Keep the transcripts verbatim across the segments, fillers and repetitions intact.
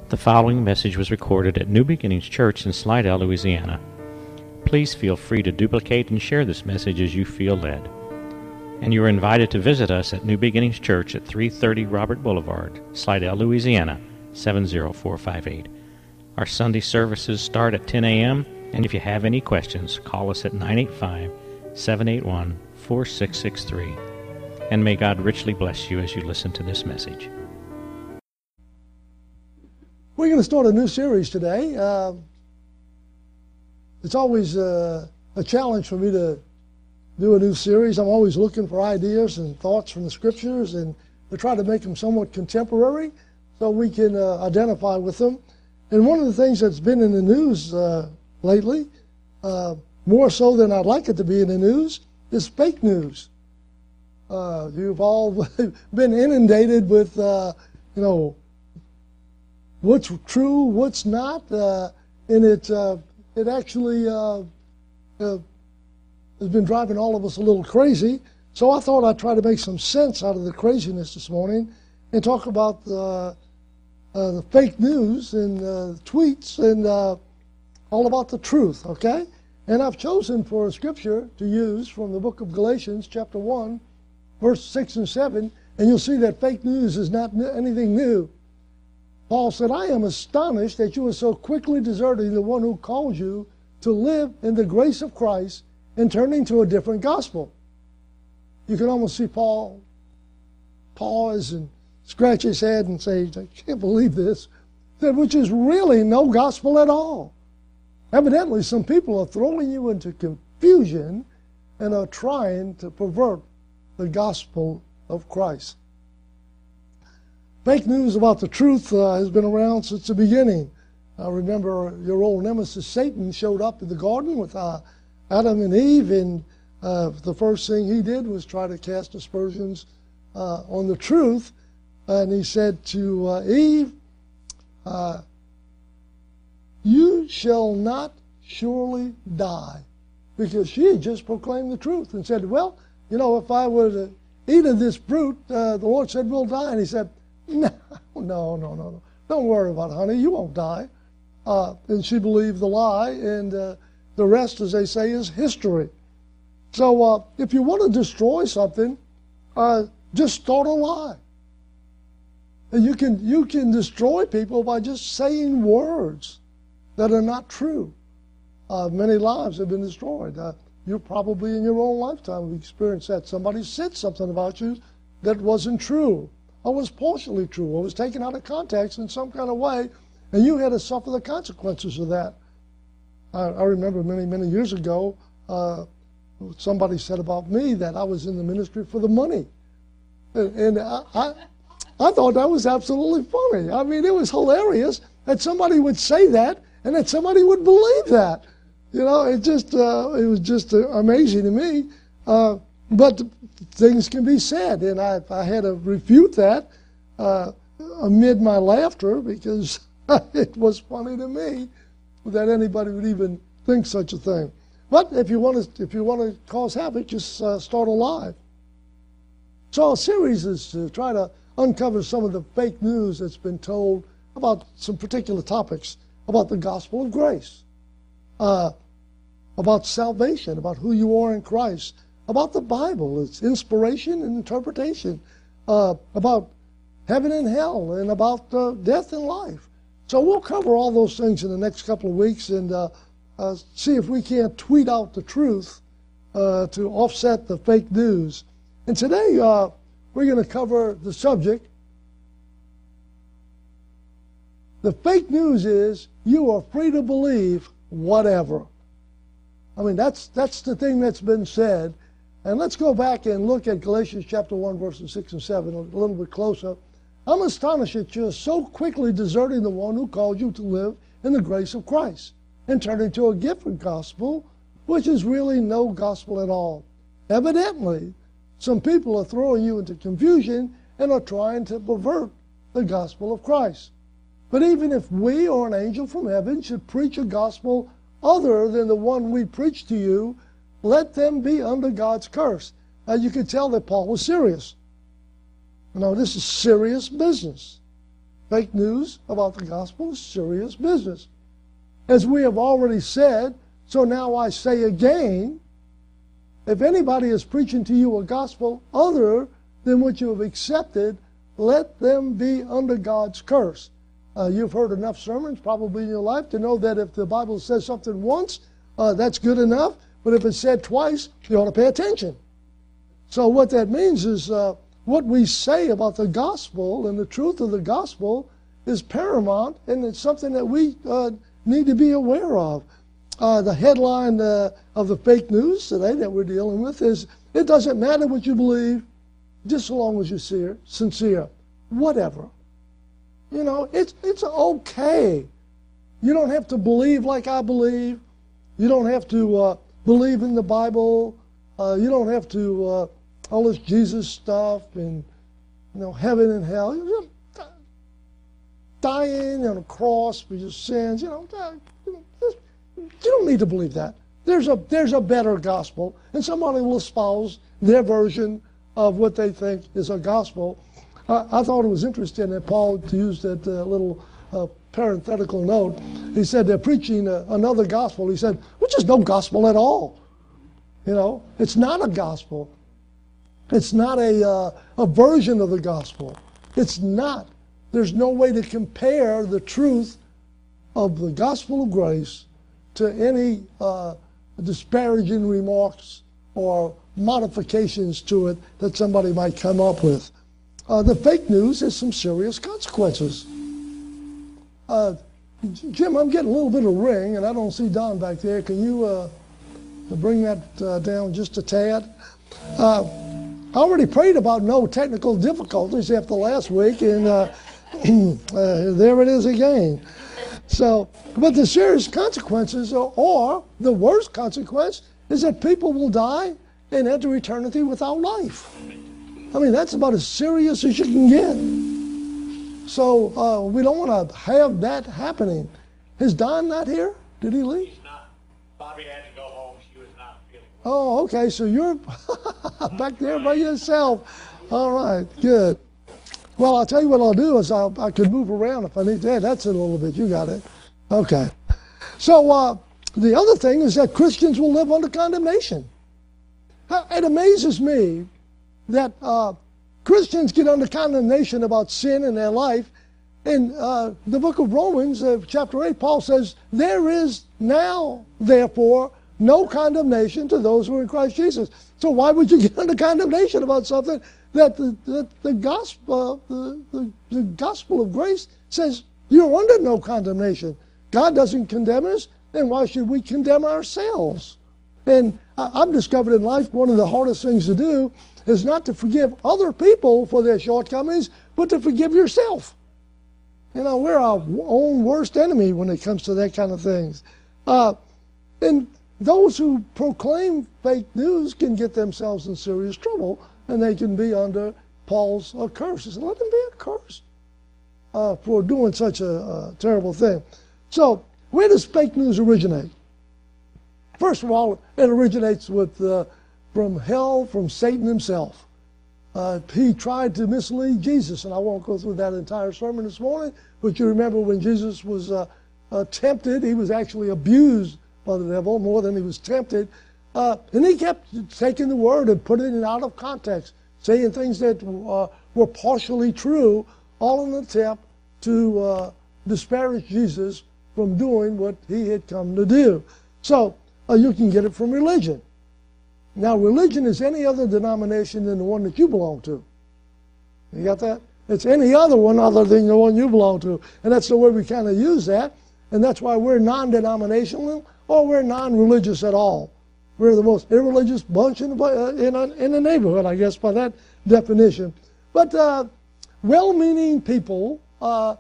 The following message was recorded at New Beginnings Church in Slidell, Louisiana. Please feel free to duplicate and share this message as you feel led. And you are invited to visit us at New Beginnings Church at three thirty Robert Boulevard, Slidell, Louisiana, seven zero four five eight. Our Sunday services start at ten a.m., and if you have any questions, call us at nine eight five, seven eight one, four six six three. And may God richly bless you as you listen to this message. We're going to start a new series today. Uh, it's always uh, a challenge for me to do a new series. I'm always looking for ideas and thoughts from the Scriptures and to try to make them somewhat contemporary so we can uh, identify with them. And one of the things that's been in the news uh, lately, uh, more so than I'd like it to be in the news, is fake news. Uh, you've all been inundated with, uh, you know, what's true, what's not, uh, and it uh, it actually uh, uh, has been driving all of us a little crazy. So I thought I'd try to make some sense out of the craziness this morning and talk about uh, uh, the fake news and uh, tweets and uh, all about the truth, okay? And I've chosen for a scripture to use from the book of Galatians, chapter one, verse six and seven, and you'll see that fake news is not anything new. Paul said, I am astonished that you are so quickly deserting the one who called you to live in the grace of Christ and turning to a different gospel. You can almost see Paul pause and scratch his head and say, I can't believe this, that which is really no gospel at all. Evidently, some people are throwing you into confusion and are trying to pervert the gospel of Christ. Fake news about the truth uh, has been around since the beginning. I remember your old nemesis Satan showed up in the garden with uh, Adam and Eve, and uh, the first thing he did was try to cast aspersions uh, on the truth. And he said to uh, Eve, uh, you shall not surely die, because she had just proclaimed the truth and said, well, you know, if I were to eat of this fruit, uh, the Lord said we'll die. And he said, no, no, no, no, no. Don't worry about it, honey. You won't die. Uh, and she believed the lie, and uh, the rest, as they say, is history. So uh, if you want to destroy something, uh, just start a lie. And you can, you can destroy people by just saying words that are not true. Uh, many lives have been destroyed. Uh, you probably in your own lifetime have experienced that. Somebody said something about you that wasn't true, or was partially true, or was taken out of context in some kind of way, and you had to suffer the consequences of that. I, I remember many, many years ago, uh, somebody said about me that I was in the ministry for the money. And, and I, I, I thought that was absolutely funny. I mean, it was hilarious that somebody would say that and that somebody would believe that. You know, it just, uh, it was just uh, amazing to me. Uh, But things can be said, and I, I had to refute that uh, amid my laughter, because it was funny to me that anybody would even think such a thing. But if you want to, if you want to cause havoc, just uh, start a lie. So our series is to try to uncover some of the fake news that's been told about some particular topics, about the gospel of grace, uh, about salvation, about who you are in Christ, about the Bible, its inspiration and interpretation, uh, about heaven and hell, and about uh, death and life. So we'll cover all those things in the next couple of weeks and uh, uh, see if we can't tweet out the truth uh, to offset the fake news. And today uh, we're going to cover the subject. The fake news is you are free to believe whatever. I mean, that's that's the thing that's been said. And let's go back and look at Galatians chapter one, verses six and seven a little bit closer. I'm astonished that you're so quickly deserting the one who called you to live in the grace of Christ and turning to a different gospel, which is really no gospel at all. Evidently, some people are throwing you into confusion and are trying to pervert the gospel of Christ. But even if we or an angel from heaven should preach a gospel other than the one we preach to you, let them be under God's curse. Now you can tell that Paul was serious. You know, this is serious business. Fake news about the gospel is serious business. As we have already said, so now I say again, if anybody is preaching to you a gospel other than what you have accepted, let them be under God's curse. Uh, you've heard enough sermons probably in your life to know that if the Bible says something once, uh, that's good enough. But if it's said twice, you ought to pay attention. So what that means is uh, what we say about the gospel and the truth of the gospel is paramount, and it's something that we uh, need to be aware of. Uh, the headline uh, of the fake news today that we're dealing with is, it doesn't matter what you believe, just so long as you're sincere. Whatever. You know, it's, it's okay. You don't have to believe like I believe. You don't have to uh, believe in the Bible. Uh, you don't have to, uh, all this Jesus stuff and, you know, heaven and hell. You're dying on a cross for your sins. You know, you don't need to believe that. There's a, there's a better gospel, and somebody will espouse their version of what they think is a gospel. Uh, I thought it was interesting that Paul used that uh, little uh, parenthetical note. He said they're preaching uh, another gospel. He said, which is no gospel at all. You know, it's not a gospel. It's not a, uh, a version of the gospel. It's not. There's no way to compare the truth of the gospel of grace to any uh, disparaging remarks or modifications to it that somebody might come up with. Uh, the fake news has some serious consequences. Uh, Jim, I'm getting a little bit of ring, and I don't see Don back there. Can you uh, bring that uh, down just a tad? Uh, I already prayed about no technical difficulties after last week, and uh, uh, there it is again. So, but the serious consequences, are, or the worst consequence, is that people will die and enter eternity without life. I mean, that's about as serious as you can get. So uh, we don't want to have that happening. Is Don not here? Did he leave? He's not. Bobby had to go home. She was not feeling Oh, well. okay. So you're back there by yourself. All right, good. Well, I'll tell you what I'll do is I'll, I could move around if I need to. Yeah, that's it a little bit. You got it. Okay. So uh, the other thing is that Christians will live under condemnation. It amazes me that uh, Christians get under condemnation about sin in their life. In uh, the book of Romans, uh, chapter eight, Paul says, there is now, therefore, no condemnation to those who are in Christ Jesus. So why would you get under condemnation about something that the, that the gospel, the, the, the gospel of grace says you're under no condemnation? God doesn't condemn us, then why should we condemn ourselves? And I've discovered in life one of the hardest things to do is not to forgive other people for their shortcomings, but to forgive yourself. You know, we're our own worst enemy when it comes to that kind of things. Uh, and those who proclaim fake news can get themselves in serious trouble, and they can be under Paul's uh, curse. He said, let them be accursed uh, for doing such a, a terrible thing. So, where does fake news originate? First of all, it originates with uh, from hell, from Satan himself. Uh, he tried to mislead Jesus, and I won't go through that entire sermon this morning, but you remember when Jesus was uh, uh, tempted, he was actually abused by the devil more than he was tempted. Uh, and he kept taking the word and putting it out of context, saying things that uh, were partially true, all in an attempt to uh, disparage Jesus from doing what he had come to do. So, uh, you can get it from religion. Now, religion is any other denomination than the one that you belong to. You got that? It's any other one other than the one you belong to. And that's the way we kind of use that. And that's why we're non-denominational or we're non-religious at all. We're the most irreligious bunch in the, uh, in, a, in the neighborhood, I guess, by that definition. But uh, well-meaning people uh,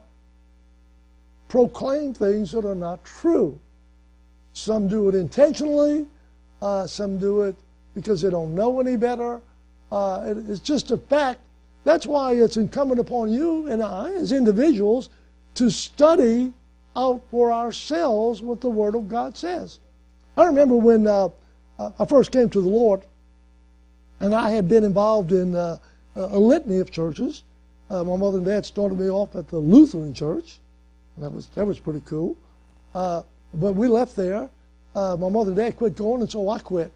proclaim things that are not true. Some do it intentionally. Uh, some do it because they don't know any better. Uh, it, it's just a fact. That's why it's incumbent upon you and I, as individuals, to study out for ourselves what the Word of God says. I remember when uh, I first came to the Lord, and I had been involved in uh, a litany of churches, Uh, my mother and dad started me off at the Lutheran church. That was that was pretty cool. Uh, but we left there. Uh, my mother and dad quit going, and so I quit.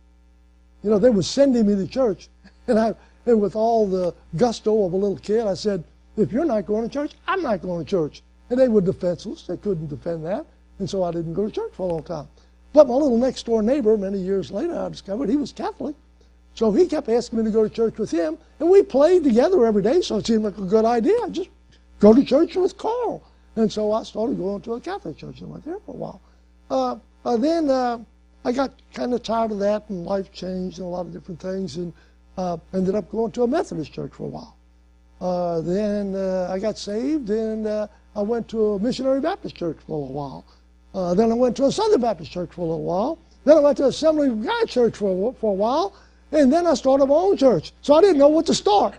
You know, they were sending me to church, and I, and with all the gusto of a little kid, I said, "If you're not going to church, I'm not going to church." And they were defenseless; they couldn't defend that, and so I didn't go to church for a long time. But my little next door neighbor, many years later, I discovered he was Catholic, so he kept asking me to go to church with him, and we played together every day. So it seemed like a good idea. Just go to church with Carl, and so I started going to a Catholic church and went there for a while. Uh, uh, then. Uh, I got kind of tired of that, and life changed and a lot of different things, and uh, ended up going to a Methodist church for a while. Uh, then uh, I got saved, and uh, I went to a Missionary Baptist church for a little while. Uh, then I went to a Southern Baptist church for a little while. Then I went to Assembly of God church for a, for a while, and then I started my own church. So I didn't know what to start.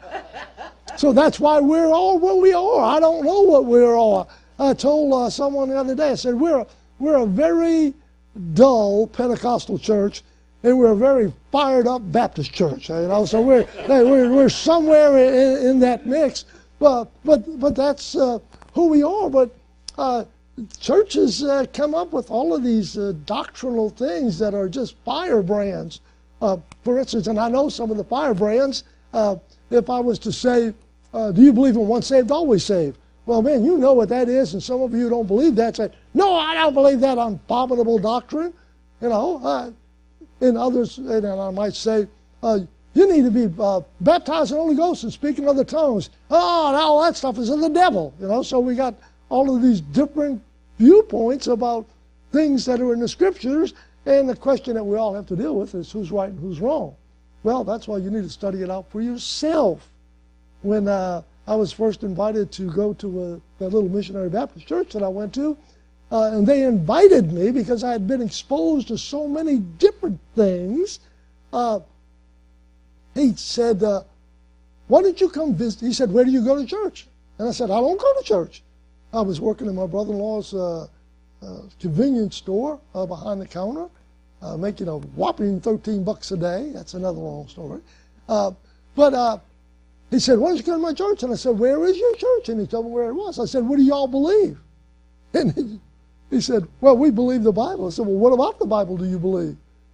So that's why we're all where we are. I don't know what we are. I told uh, someone the other day, I said, we're, we're a very dull Pentecostal church, and we're a very fired up Baptist church, you know. So we're we're, we're somewhere in, in that mix, but but but that's uh, who we are. But uh, churches uh, come up with all of these uh, doctrinal things that are just firebrands. Uh, for instance, and I know some of the firebrands. Uh, if I was to say, uh, "Do you believe in once saved, always saved?" Well, man, you know what that is, and some of you don't believe that. Say, no, I don't believe that abominable doctrine. You know, uh, and others, and I might say, uh, you need to be uh, baptized in the Holy Ghost and speak in other tongues. Oh, and all that stuff is of the devil. You know, so we got all of these different viewpoints about things that are in the Scriptures, and the question that we all have to deal with is who's right and who's wrong. Well, that's why you need to study it out for yourself. When uh, I was first invited to go to a, that little Missionary Baptist church that I went to, uh, and they invited me because I had been exposed to so many different things. Uh, he said, uh, why don't you come visit? He said, where do you go to church? And I said, I don't go to church. I was working in my brother-in-law's uh, uh, convenience store uh, behind the counter, uh, making a whopping thirteen bucks a day. That's another long story. Uh, but uh, he said, why don't you come to my church? And I said, where is your church? And he told me where it was. I said, what do y'all believe? And he, he said, well, we believe the Bible. I said, well, what about the Bible do you believe?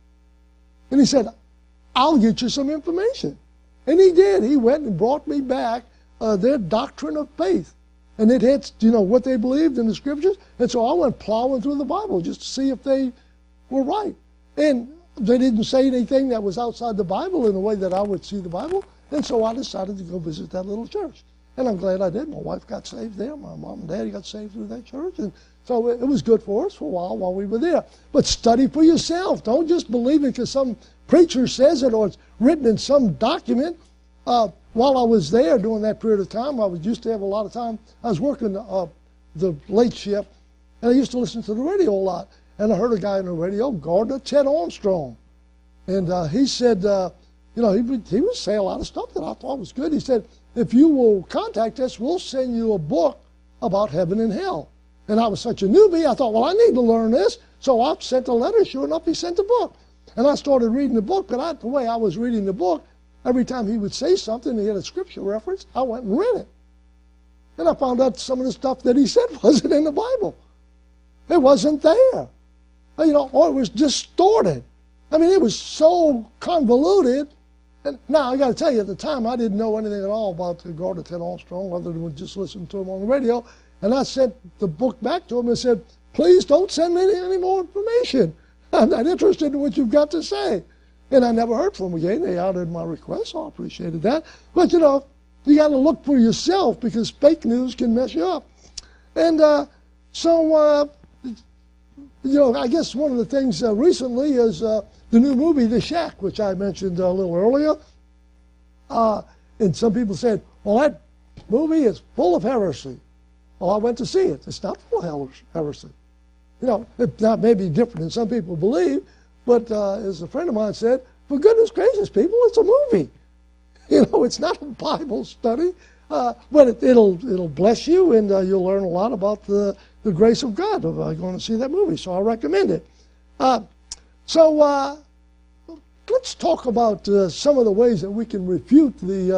And he said, I'll get you some information. And he did. He went and brought me back uh, their doctrine of faith. And it had, you know, what they believed in the Scriptures. And so I went plowing through the Bible just to see if they were right. And they didn't say anything that was outside the Bible in the way that I would see the Bible. And so I decided to go visit that little church. And I'm glad I did. My wife got saved there. My mom and daddy got saved through that church. And so it was good for us for a while while we were there. But study for yourself. Don't just believe it because some preacher says it or it's written in some document. Uh, while I was there during that period of time, I was used to have a lot of time. I was working uh, the late shift, and I used to listen to the radio a lot. And I heard a guy on the radio, Gardner Ted Armstrong. And uh, he said, uh, you know, he would, he would say a lot of stuff that I thought was good. He said, if you will contact us, we'll send you a book about heaven and hell. And I was such a newbie, I thought, well, I need to learn this. So I sent a letter. Sure enough, he sent a book. And I started reading the book, but I, the way I was reading the book, every time he would say something, he had a scripture reference, I went and read it. And I found out some of the stuff that he said wasn't in the Bible. It wasn't there. You know, or it was distorted. I mean, it was so convoluted. And now, I got to tell you, at the time, I didn't know anything at all about the Gardner Ted Armstrong, other than just listen to him on the radio. And I sent the book back to him and said, please don't send me any, any more information. I'm not interested in what you've got to say. And I never heard from them again. They honored my request, so I appreciated that. But, you know, you got to look for yourself because fake news can mess you up. And uh, so, uh, you know, I guess one of the things uh, recently is uh, the new movie, The Shack, which I mentioned a little earlier. Uh, and some people said, well, that movie is full of heresy. Well, I went to see it. It's not full of heresy. You know, it not maybe different than some people believe, but uh, as a friend of mine said, for goodness gracious, people, it's a movie. You know, it's not a Bible study, uh, but it, it'll it'll bless you, and uh, you'll learn a lot about the, the grace of God of uh, going to see that movie. So I recommend it. Uh, so uh, let's talk about uh, some of the ways that we can refute the uh,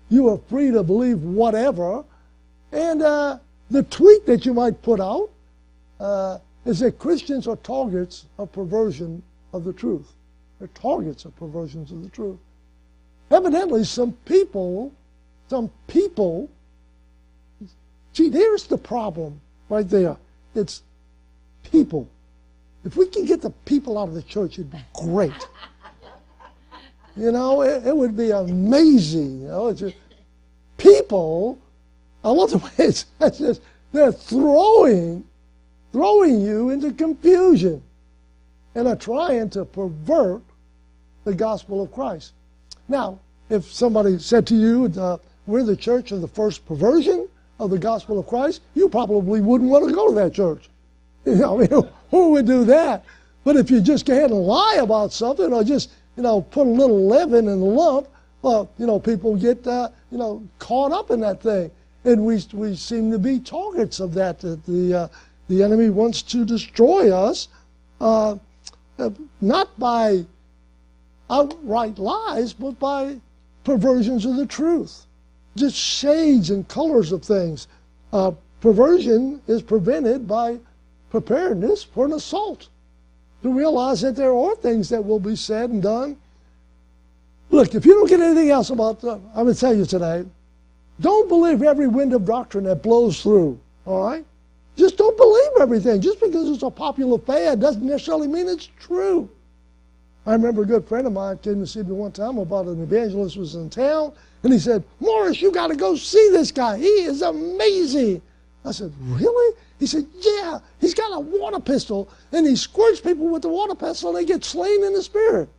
you are free to believe whatever. And uh, the tweet that you might put out uh, is that Christians are targets of perversion of the truth. They're targets of perversions of the truth. Evidently, some people, some people, see, there's the problem right there. It's people. If we can get the people out of the church, it'd be great. You know, it, it would be amazing. You know, it's just, people, I love the way it's, it's just, they're throwing, throwing you into confusion and are trying to pervert the gospel of Christ. Now, if somebody said to you, uh, we're the church of the first perversion of the gospel of Christ, you probably wouldn't want to go to that church. You know, I mean, who would do that? But if you just go ahead and lie about something or just, you know, put a little leaven in the lump, well, you know, people get, uh, you know, caught up in that thing. And we we seem to be targets of that. That the, uh, the enemy wants to destroy us, uh, not by outright lies, but by perversions of the truth. Just shades and colors of things. Uh, perversion is prevented by preparedness for an assault. To realize that there are things that will be said and done. Look, if you don't get anything else about, uh, I'm going to tell you today, don't believe every wind of doctrine that blows through, all right? Just don't believe everything. Just because it's a popular fad doesn't necessarily mean it's true. I remember a good friend of mine came to see me one time about an evangelist who was in town, and he said, Morris, you got to go see this guy. He is amazing. I said, really? He said, yeah, he's got a water pistol, and he squirts people with the water pistol, and they get slain in the spirit.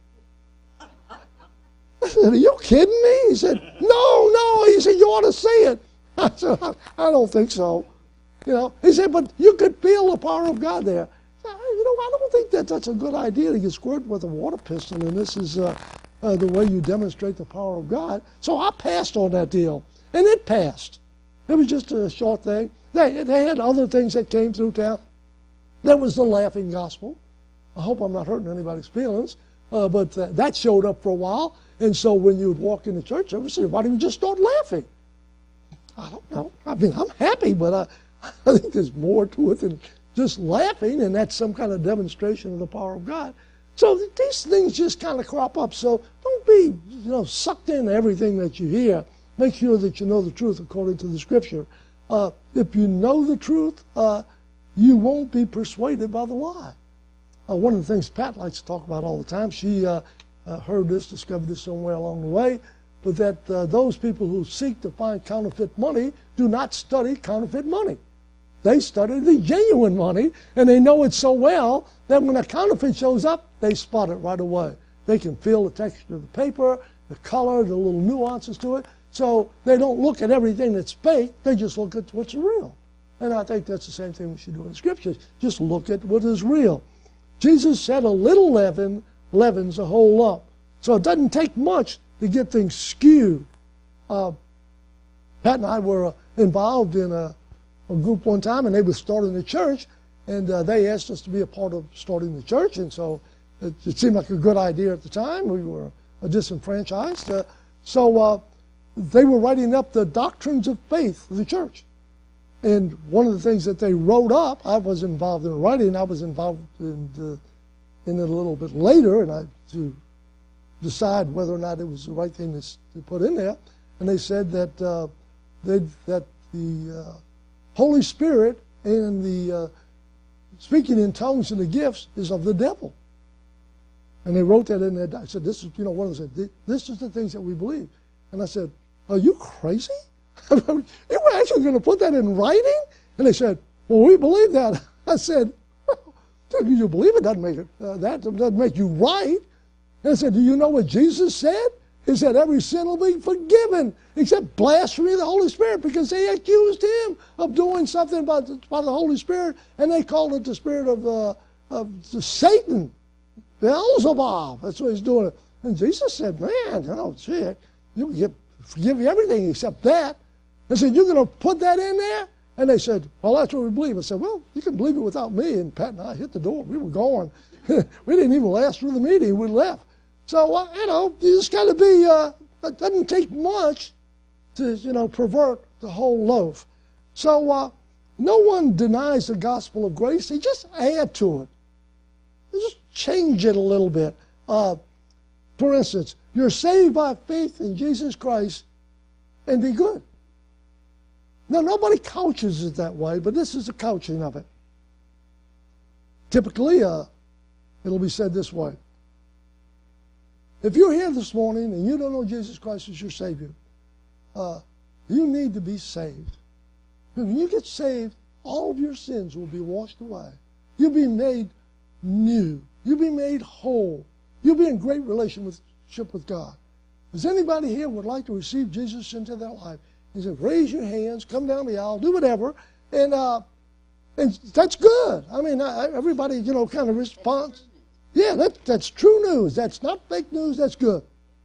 I said, are you kidding me? He said, no, no. He said, you ought to see it. I said, I, I don't think so. You know, he said, but you could feel the power of God there. I said, you know, I don't think that that's a good idea to get squirted with a water pistol, and this is uh, uh, the way you demonstrate the power of God. So I passed on that deal, and it passed. It was just a short thing. They, they had other things that came through town. There was the laughing gospel. I hope I'm not hurting anybody's feelings, uh, but uh, that showed up for a while. And so when you would walk into church, I would say, why don't you just start laughing? I don't know. I mean, I'm happy, but I, I think there's more to it than just laughing, and that's some kind of demonstration of the power of God. So these things just kind of crop up. So don't be, you know, sucked into everything that you hear. Make sure that you know the truth according to the Scripture. Uh, if you know the truth, uh, you won't be persuaded by the lie. Uh, one of the things Pat likes to talk about all the time, she uh, uh, heard this, discovered this somewhere along the way, but that uh, those people who seek to find counterfeit money do not study counterfeit money. They study the genuine money, and they know it so well that when a counterfeit shows up, they spot it right away. They can feel the texture of the paper, the color, the little nuances to it. So they don't look at everything that's fake, they just look at what's real. And I think that's the same thing we should do in the Scriptures. Just look at what is real. Jesus said a little leaven leavens a whole lump. So it doesn't take much to get things skewed. Uh, Pat and I were uh, involved in a, a group one time, and they were starting a church, and uh, they asked us to be a part of starting the church, and so it, it seemed like a good idea at the time. We were uh, disenfranchised. Uh, so uh, they were writing up the doctrines of faith of the church. And one of the things that they wrote up, I was involved in writing, I was involved in, the, in it a little bit later, and I to decide whether or not it was the right thing to, to put in there. And they said that uh, they, that the uh, Holy Spirit and the uh, speaking in tongues and the gifts is of the devil. And they wrote that in there. I said, this is, you know, one of them said, this is the things that we believe. And I said, are you crazy? You were actually going to put that in writing? And they said, well, we believe that. I said, well, you believe it doesn't make it, uh, that doesn't make you right. And I said, do you know what Jesus said? He said, every sin will be forgiven, except blasphemy of the Holy Spirit, because they accused him of doing something about the, about the Holy Spirit, and they called it the spirit of, uh, of Satan, Beelzebub. That's what he's doing. And Jesus said, man, you know, shit, you can get, forgive you everything except that. I said, you're going to put that in there? And they said, well, that's what we believe. I said, well, you can believe it without me. And Pat and I hit the door. We were going. We didn't even last through the meeting. We left. So, uh, you know, you just got to be, uh, it doesn't take much to, you know, pervert the whole loaf. So uh, no one denies the gospel of grace. They just add to it. They just change it a little bit. Uh, for instance, you're saved by faith in Jesus Christ and be good. Now, nobody couches it that way, but this is the couching of it. Typically, uh, it'll be said this way. If you're here this morning and you don't know Jesus Christ as your Savior, uh, you need to be saved. When you get saved, all of your sins will be washed away. You'll be made new. You'll be made whole. You'll be in great relationship with God. Does anybody here would like to receive Jesus into their life? He said, raise your hands, come down the aisle, do whatever, and uh, and that's good. I mean, I, everybody, you know, kind of responds. Yeah, that, that's true news. That's not fake news. That's good.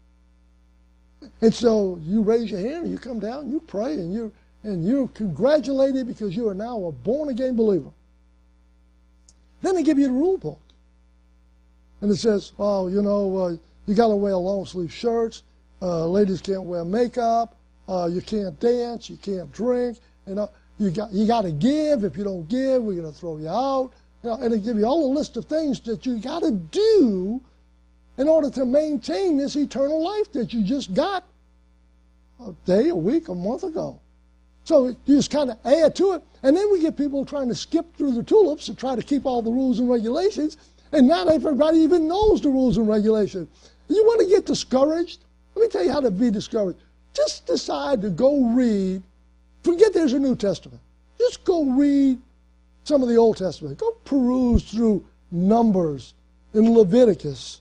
And so you raise your hand, and you come down, and you pray, and you and you're congratulated because you are now a born-again believer. Then they give you the rule book. And it says, oh, you know, uh, you got to wear long-sleeve shirts. Uh, ladies can't wear makeup. Uh, you can't dance. You can't drink. You know, you got you got to give. If you don't give, we're going to throw you out. You know, and they give you all a list of things that you got to do in order to maintain this eternal life that you just got a day, a week, a month ago. So you just kind of add to it. And then we get people trying to skip through the tulips to try to keep all the rules and regulations. And not everybody even knows the rules and regulations. You want to get discouraged? Let me tell you how to be discouraged. Just decide to go read. Forget there's a New Testament. Just go read some of the Old Testament. Go peruse through Numbers and Leviticus.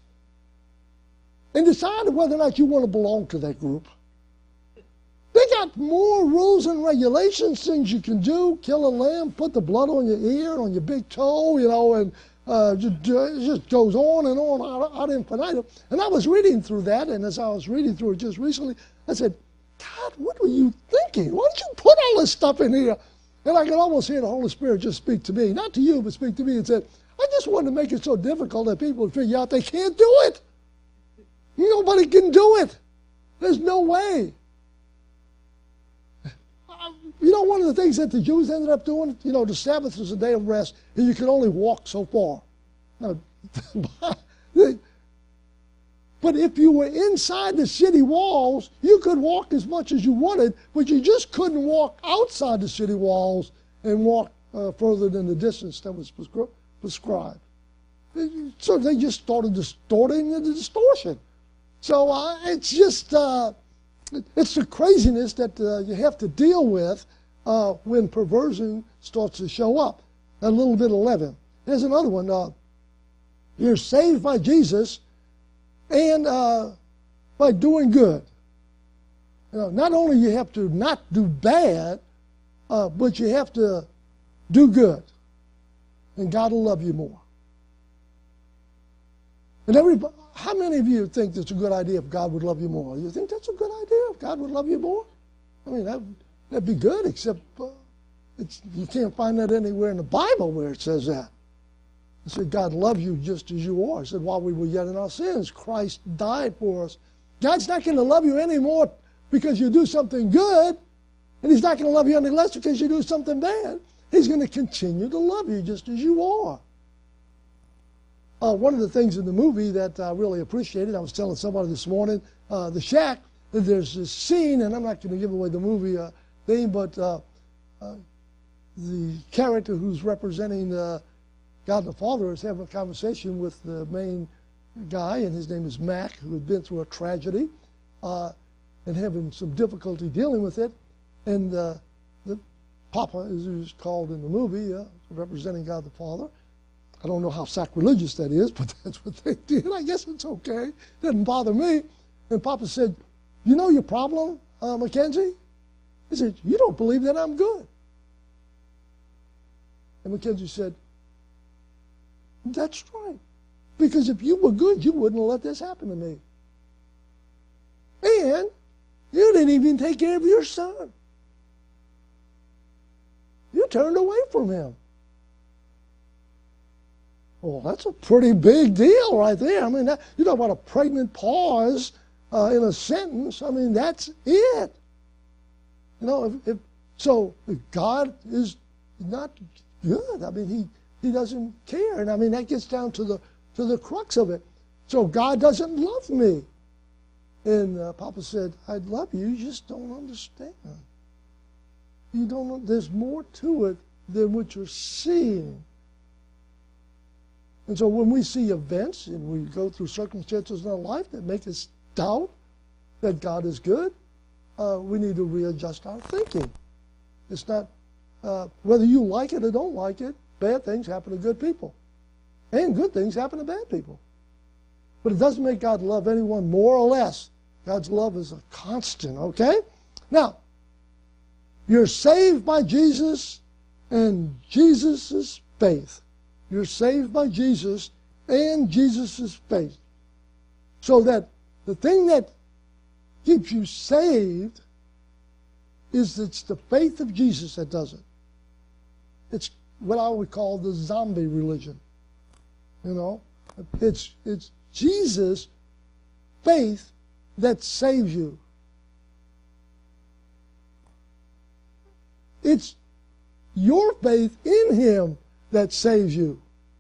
And decide whether or not you want to belong to that group. They got more rules and regulations, things you can do. Kill a lamb, put the blood on your ear, on your big toe, you know, and uh, just, it just goes on and on out, out infinitum. And I was reading through that, and as I was reading through it just recently, I said, God, what were you thinking? Why did you put all this stuff in here? And I could almost hear the Holy Spirit just speak to me. Not to you, but speak to me and said, I just wanted to make it so difficult that people would figure out they can't do it. Nobody can do it. There's no way. You know, one of the things that the Jews ended up doing, you know, the Sabbath was a day of rest, and you could only walk so far. Now, but if you were inside the city walls, you could walk as much as you wanted, but you just couldn't walk outside the city walls and walk uh, further than the distance that was prescri- prescribed. So they just started distorting the distortion. So uh, it's just... Uh, It's the craziness that uh, you have to deal with uh, when perversion starts to show up. A little bit eleven. Here's another one. Uh, you're saved by Jesus and uh, by doing good. You know, not only you have to not do bad, uh, but you have to do good. And God will love you more. And everybody... How many of you think it's a good idea if God would love you more? You think that's a good idea if God would love you more? I mean, that, that'd be good, except uh, it's, you can't find that anywhere in the Bible where it says that. It said God loves you just as you are. It said while we were yet in our sins, Christ died for us. God's not going to love you anymore because you do something good, and He's not going to love you any less because you do something bad. He's going to continue to love you just as you are. Uh, one of the things in the movie that I really appreciated, I was telling somebody this morning, uh, The Shack, there's this scene, and I'm not going to give away the movie uh, thing, but uh, uh, the character who's representing uh, God the Father is having a conversation with the main guy, and his name is Mac, who had been through a tragedy uh, and having some difficulty dealing with it. And uh, the Papa, as he was called in the movie, uh, representing God the Father. I don't know how sacrilegious that is, but that's what they did. I guess it's okay. It doesn't bother me. And Papa said, you know your problem, uh, Mackenzie? He said, you don't believe that I'm good. And Mackenzie said, that's right. Because if you were good, you wouldn't have let this happen to me. And you didn't even take care of your son. You turned away from him. Well, that's a pretty big deal right there. I mean, that, you talk about a pregnant pause uh, in a sentence. I mean, that's it. You know, if, if so, if God is not good. I mean, he he doesn't care, and I mean that gets down to the to the crux of it. So God doesn't love me, and uh, Papa said, "I love you. You just don't understand. You don't. There's more to it than what you're seeing." And so when we see events and we go through circumstances in our life that make us doubt that God is good, uh, we need to readjust our thinking. It's not, uh, whether you like it or don't like it, bad things happen to good people. And good things happen to bad people. But it doesn't make God love anyone more or less. God's love is a constant, okay? Now, you're saved by Jesus and Jesus' faith. You're saved by Jesus and Jesus' faith. So that the thing that keeps you saved is it's the faith of Jesus that does it. It's what I would call the zombie religion. You know, it's it's Jesus' faith that saves you. It's your faith in Him that saves you.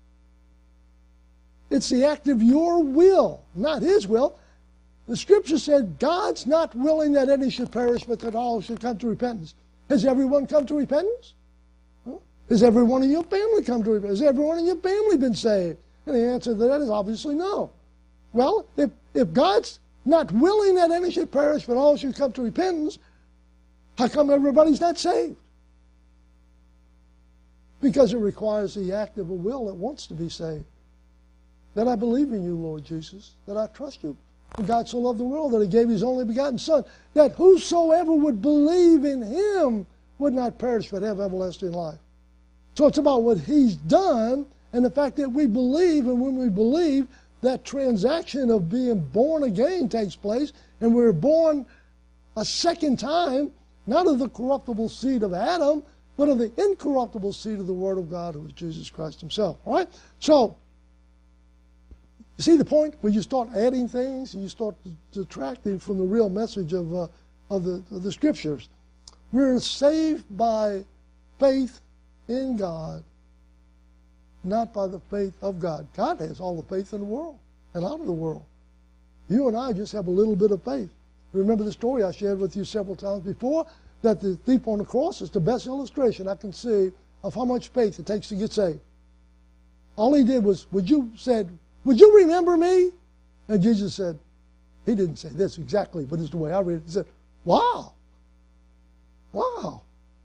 It's the act of your will, not His will. The Scripture said God's not willing that any should perish, but that all should come to repentance. Has everyone come to repentance? Huh? Has everyone in your family come to repentance? Has everyone in your family been saved? And the answer to that is obviously no. Well, if, if God's not willing that any should perish, but all should come to repentance, how come everybody's not saved? Because it requires the act of a will that wants to be saved. That I believe in you, Lord Jesus, that I trust you. For God so loved the world that He gave His only begotten Son, that whosoever would believe in Him would not perish but have everlasting life. So it's about what He's done and the fact that we believe, and when we believe, that transaction of being born again takes place, and we're born a second time, not of the corruptible seed of Adam, but of the incorruptible seed of the Word of God, who is Jesus Christ Himself. All right? So, you see the point? Where you start adding things and you start detracting from the real message of, uh, of, the, of the Scriptures. We're saved by faith in God, not by the faith of God. God has all the faith in the world and out of the world. You and I just have a little bit of faith. Remember the story I shared with you several times before, that the thief on the cross is the best illustration I can see of how much faith it takes to get saved. All he did was, would you said, would you remember me? And Jesus said, he didn't say this exactly, but it's the way I read it. He said, wow. Wow.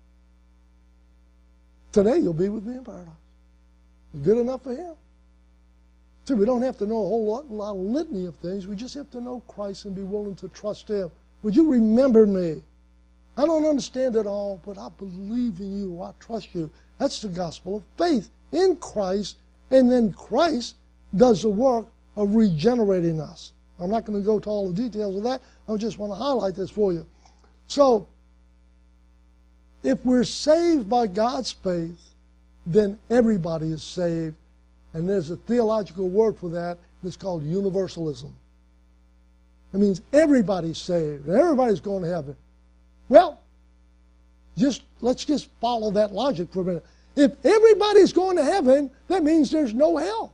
Today you'll be with me in paradise. Good enough for him. See, we don't have to know a whole lot, a lot of litany of things. We just have to know Christ and be willing to trust Him. Would you remember me? I don't understand it all, but I believe in you. I trust you. That's the gospel of faith in Christ, and then Christ does the work of regenerating us. I'm not going to go to all the details of that. I just want to highlight this for you. So, if we're saved by God's faith, then everybody is saved. And there's a theological word for that. It's called universalism. It means everybody's saved, and everybody's going to heaven. Well, just let's just follow that logic for a minute. If everybody's going to heaven, that means there's no hell.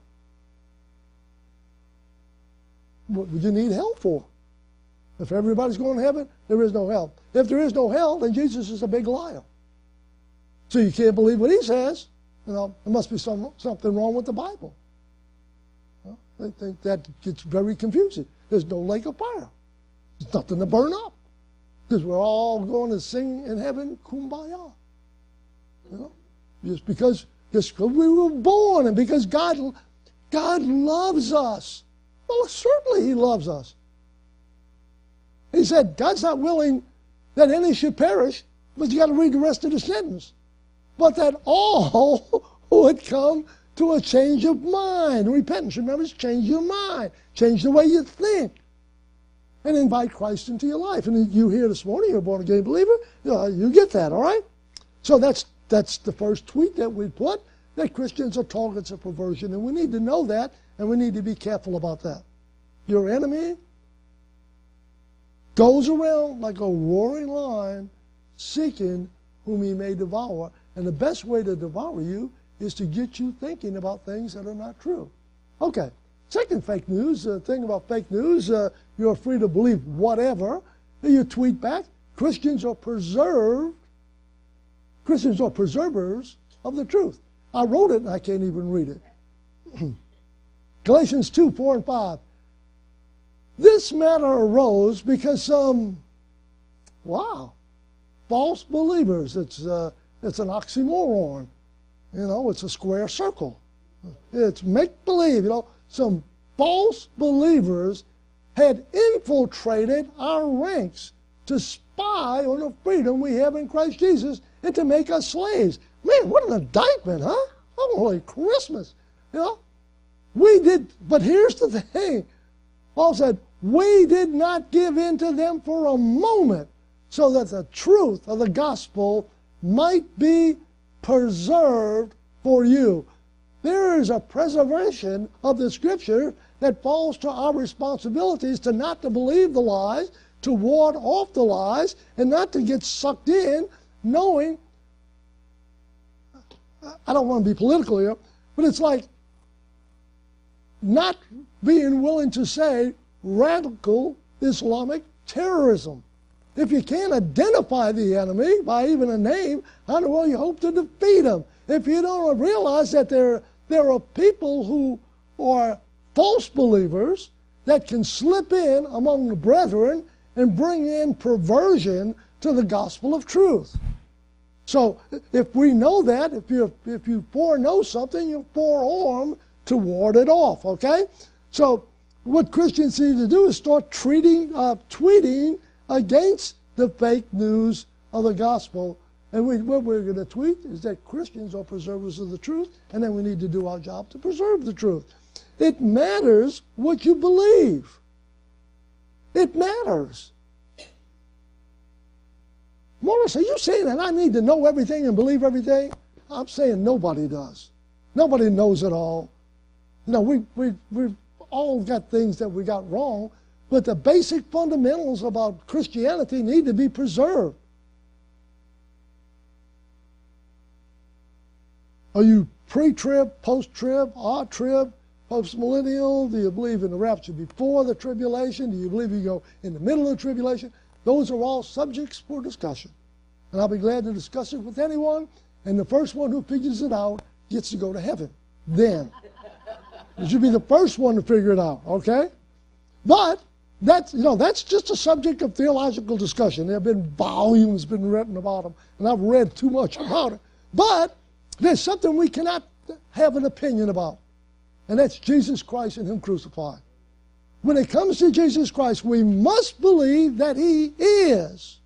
What would you need hell for? If everybody's going to heaven, there is no hell. If there is no hell, then Jesus is a big liar. So you can't believe what He says. You know, there must be some, something wrong with the Bible. Well, I think that gets very confusing. There's no lake of fire. There's nothing to burn up. Because we're all going to sing in heaven, kumbaya. You know, just because, just because we were born and because God, God loves us. Well, certainly He loves us. He said, God's not willing that any should perish, but you got to read the rest of the sentence. But that all would come to a change of mind. Repentance, remember, is change your mind. Change the way you think. And invite Christ into your life. And you here this morning, you're a born-again believer, you know, you get that, all right? So that's that's the first tweet that we put, that Christians are targets of perversion. And we need to know that, and we need to be careful about that. Your enemy goes around like a roaring lion, seeking whom he may devour. And the best way to devour you is to get you thinking about things that are not true. Okay, second fake news, uh, thing about fake news, uh, you're free to believe whatever. You tweet back, Christians are preserved, Christians are preservers of the truth. I wrote it and I can't even read it. Galatians two, four and five. This matter arose because some, wow, false believers, it's, uh, it's an oxymoron. You know, it's a square circle. It's make-believe, you know. Some false believers had infiltrated our ranks to spy on the freedom we have in Christ Jesus and to make us slaves. Man, what an indictment, huh? Holy Christmas. You know, we did, but here's the thing. Paul said, we did not give in to them for a moment so that the truth of the gospel might be preserved for you. There is a preservation of the Scripture that falls to our responsibilities to not to believe the lies, to ward off the lies, and not to get sucked in, knowing, I don't want to be political here, but it's like not being willing to say radical Islamic terrorism. If you can't identify the enemy by even a name, how do well you hope to defeat him? If you don't realize that there, there are people who are false believers that can slip in among the brethren and bring in perversion to the gospel of truth. So if we know that, if you if you foreknow something, you're forearmed to ward it off, okay? So what Christians need to do is start treating, uh, tweeting against the fake news of the gospel. And we, what we're going to tweet is that Christians are preservers of the truth, and then we need to do our job to preserve the truth. It matters what you believe. It matters. Morris, are you saying that I need to know everything and believe everything? I'm saying nobody does. Nobody knows it all. You know, we, we, we've all got things that we got wrong, but the basic fundamentals about Christianity need to be preserved. Are you pre-trib, post-trib, odd-trib, post-millennial? Do you believe in the rapture before the tribulation? Do you believe you go in the middle of the tribulation? Those are all subjects for discussion. And I'll be glad to discuss it with anyone. And the first one who figures it out gets to go to heaven. Then. You should be the first one to figure it out, okay? But that's, you know, that's just a subject of theological discussion. There have been volumes been written about them, and I've read too much about it. But there's something we cannot have an opinion about, and that's Jesus Christ and Him crucified. When it comes to Jesus Christ, we must believe that He is.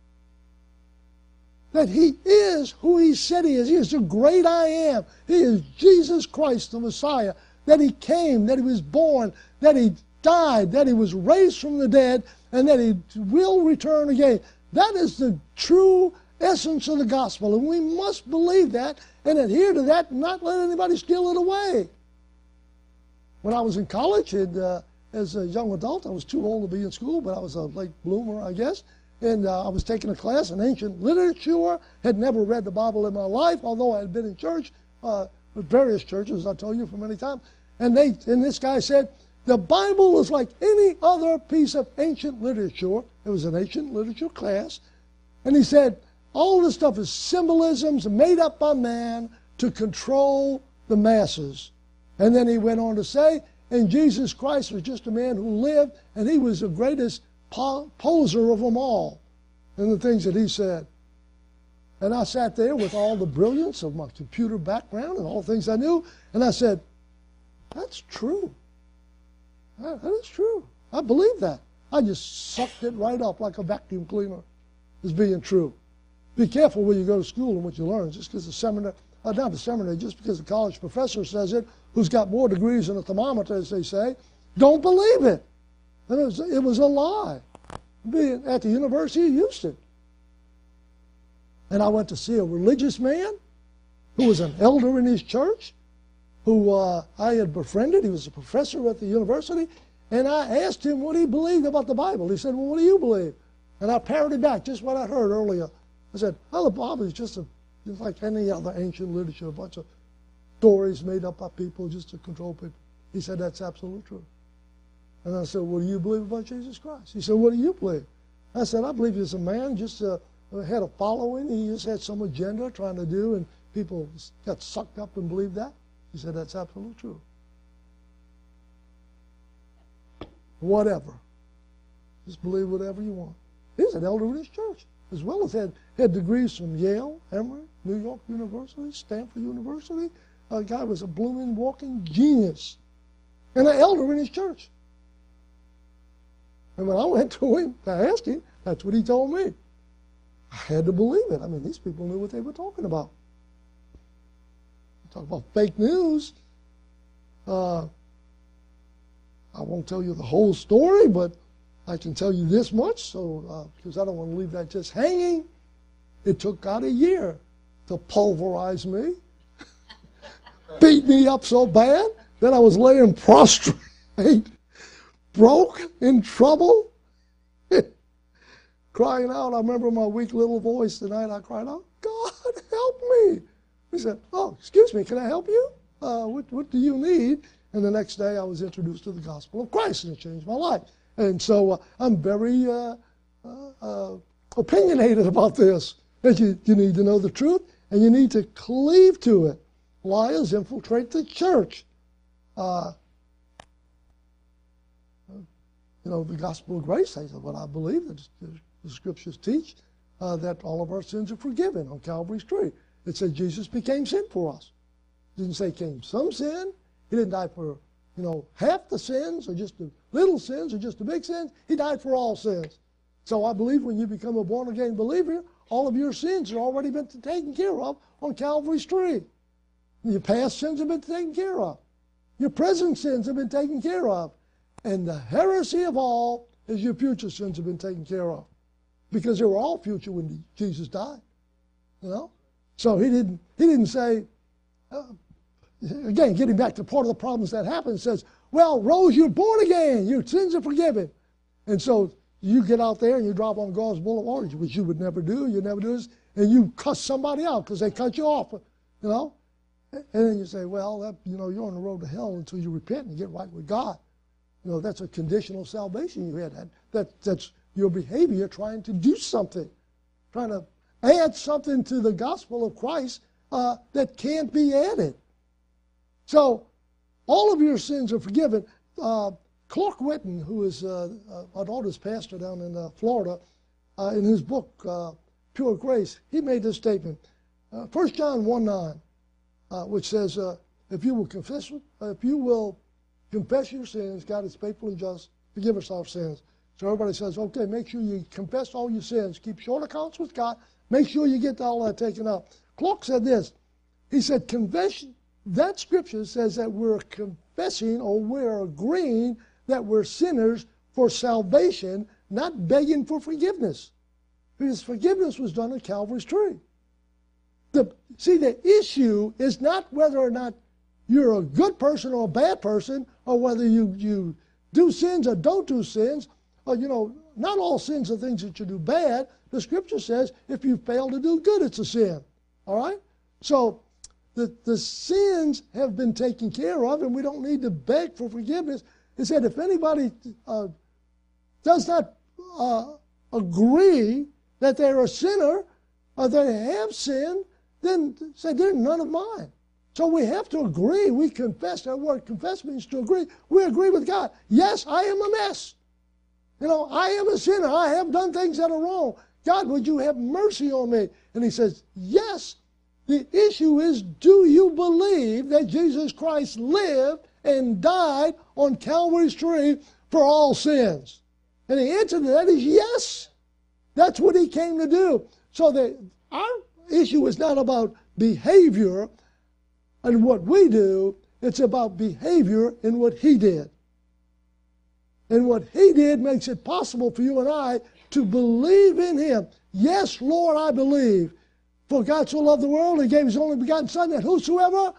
That He is who He said He is. He is the great I am. He is Jesus Christ, the Messiah. That He came, that He was born, that He died, that He was raised from the dead, and that He will return again. That is the true essence of the gospel, and we must believe that and adhere to that and not let anybody steal it away. When I was in college, and, uh, as a young adult, I was too old to be in school, but I was a late bloomer, I guess, and uh, I was taking a class in ancient literature, had never read the Bible in my life, although I had been in church, uh, with various churches, as I told you, for many times, and, they, and this guy said, the Bible is like any other piece of ancient literature. It was an ancient literature class, and he said, all this stuff is symbolisms made up by man to control the masses. And then he went on to say, and Jesus Christ was just a man who lived, and He was the greatest po poser of them all in the things that he said. And I sat there with all the brilliance of my computer background and all the things I knew, and I said, that's true. That, that is true. I believe that. I just sucked it right up like a vacuum cleaner as being true. Be careful where you go to school and what you learn. Just because the seminary, uh, not the seminary, just because the college professor says it, who's got more degrees than a thermometer, as they say, don't believe it. And it was, it was a lie. Being at the University of Houston. And I went to see a religious man who was an elder in his church, who uh, I had befriended. He was a professor at the university. And I asked him what he believed about the Bible. He said, well, what do you believe? And I parroted back just what I heard earlier. I said, well, the Bible is just, a, just like any other ancient literature, a bunch of stories made up by people just to control people. He said, that's absolutely true. And I said, what do you believe about Jesus Christ? He said, what do you believe? I said, I believe he's a man, just uh, had a following. He just had some agenda trying to do, and people got sucked up and believed that. He said, that's absolutely true. Whatever. Just believe whatever you want. He's an elder in his church, as well as had, had degrees from Yale, Emory, New York University, Stanford University. A guy was a blooming, walking genius. And an elder in his church. And when I went to him to ask him, that's what he told me. I had to believe it. I mean, these people knew what they were talking about. Talk about fake news. Uh, I won't tell you the whole story, but I can tell you this much, so uh, because I don't want to leave that just hanging. It took God a year to pulverize me, beat me up so bad that I was laying prostrate, broke, in trouble, crying out. I remember my weak little voice tonight. I cried out, God, help me. He said, oh, excuse me, can I help you? Uh, what, what do you need? And the next day I was introduced to the gospel of Christ, and it changed my life. And so uh, I'm very uh, uh, uh, opinionated about this, that you, you need to know the truth, and you need to cleave to it. Liars infiltrate the church. Uh, you know, the gospel of grace, I said, what I believe, that the, the scriptures teach uh, that all of our sins are forgiven on Calvary's tree. It said Jesus became sin for us. It didn't say came some sin. He didn't die for, you know, half the sins or just the little sins or just the big sins. He died for all sins. So I believe when you become a born-again believer, all of your sins have already been taken care of on Calvary's tree. Your past sins have been taken care of. Your present sins have been taken care of. And the heresy of all is your future sins have been taken care of. Because they were all future when Jesus died. You know? So he didn't, he didn't say, uh, again, getting back to part of the problems that happen, says, well, Rose, you're born again. Your sins are forgiven. And so you get out there and you drive on Gauze Boulevard, which you would never do. You never do this. And you cuss somebody out because they cut you off. You know? And then you say, well, that, you know, you're on the road to hell until you repent and get right with God. You know, that's a conditional salvation you had. That, that, that's your behavior trying to do something, trying to add something to the gospel of Christ uh, that can't be added. So all of your sins are forgiven. Uh, Clark Whitten, who is uh, uh, an oldest pastor down in uh, Florida, uh, in his book, uh, Pure Grace, he made this statement. Uh, First John one nine, uh, which says, uh, if you will confess, uh, if you will confess your sins, God is faithful and just, forgive us our sins. So everybody says, okay, make sure you confess all your sins. Keep short accounts with God. Make sure you get all that taken up. Clark said this. He said, confession, that scripture says that we're confessing or we're agreeing that we're sinners for salvation, not begging for forgiveness. Because forgiveness was done at Calvary's tree. The, see, the issue is not whether or not you're a good person or a bad person, or whether you, you do sins or don't do sins. Or, you know, not all sins are things that you do bad. The scripture says if you fail to do good, it's a sin. All right? So the, the sins have been taken care of, and we don't need to beg for forgiveness. It said if anybody uh, does not uh, agree that they're a sinner or they have sinned, then say they're none of mine. So we have to agree. We confess. That word confess means to agree. We agree with God. Yes, I am a mess. You know, I am a sinner. I have done things that are wrong. God, would you have mercy on me? And he says, yes. The issue is, do you believe that Jesus Christ lived and died on Calvary's tree for all sins? And the answer to that is yes. That's what he came to do. So the, our issue is not about behavior and what we do. It's about behavior in what he did. And what he did makes it possible for you and I to believe in him. Yes, Lord, I believe. For God so loved the world, he gave his only begotten Son, that whosoever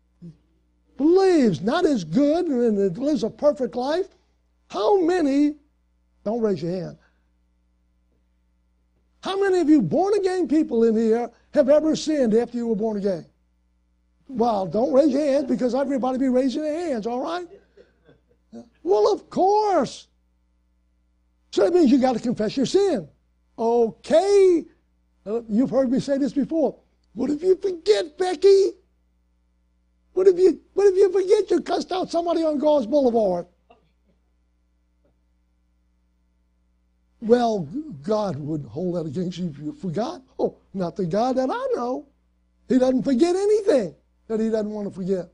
believes, not is good and lives a perfect life. How many, don't raise your hand, How many of you born-again people in here have ever sinned after you were born again? Well, don't raise your hands because everybody be raising their hands, all right? Well, of course. So that means you got to confess your sin. Okay. Uh, you've heard me say this before. What if you forget, Becky? What if you what if you forget you cussed out somebody on Gauze Boulevard? Well, God wouldn't hold that against you if you forgot. Oh, not the God that I know. He doesn't forget anything that he doesn't want to forget.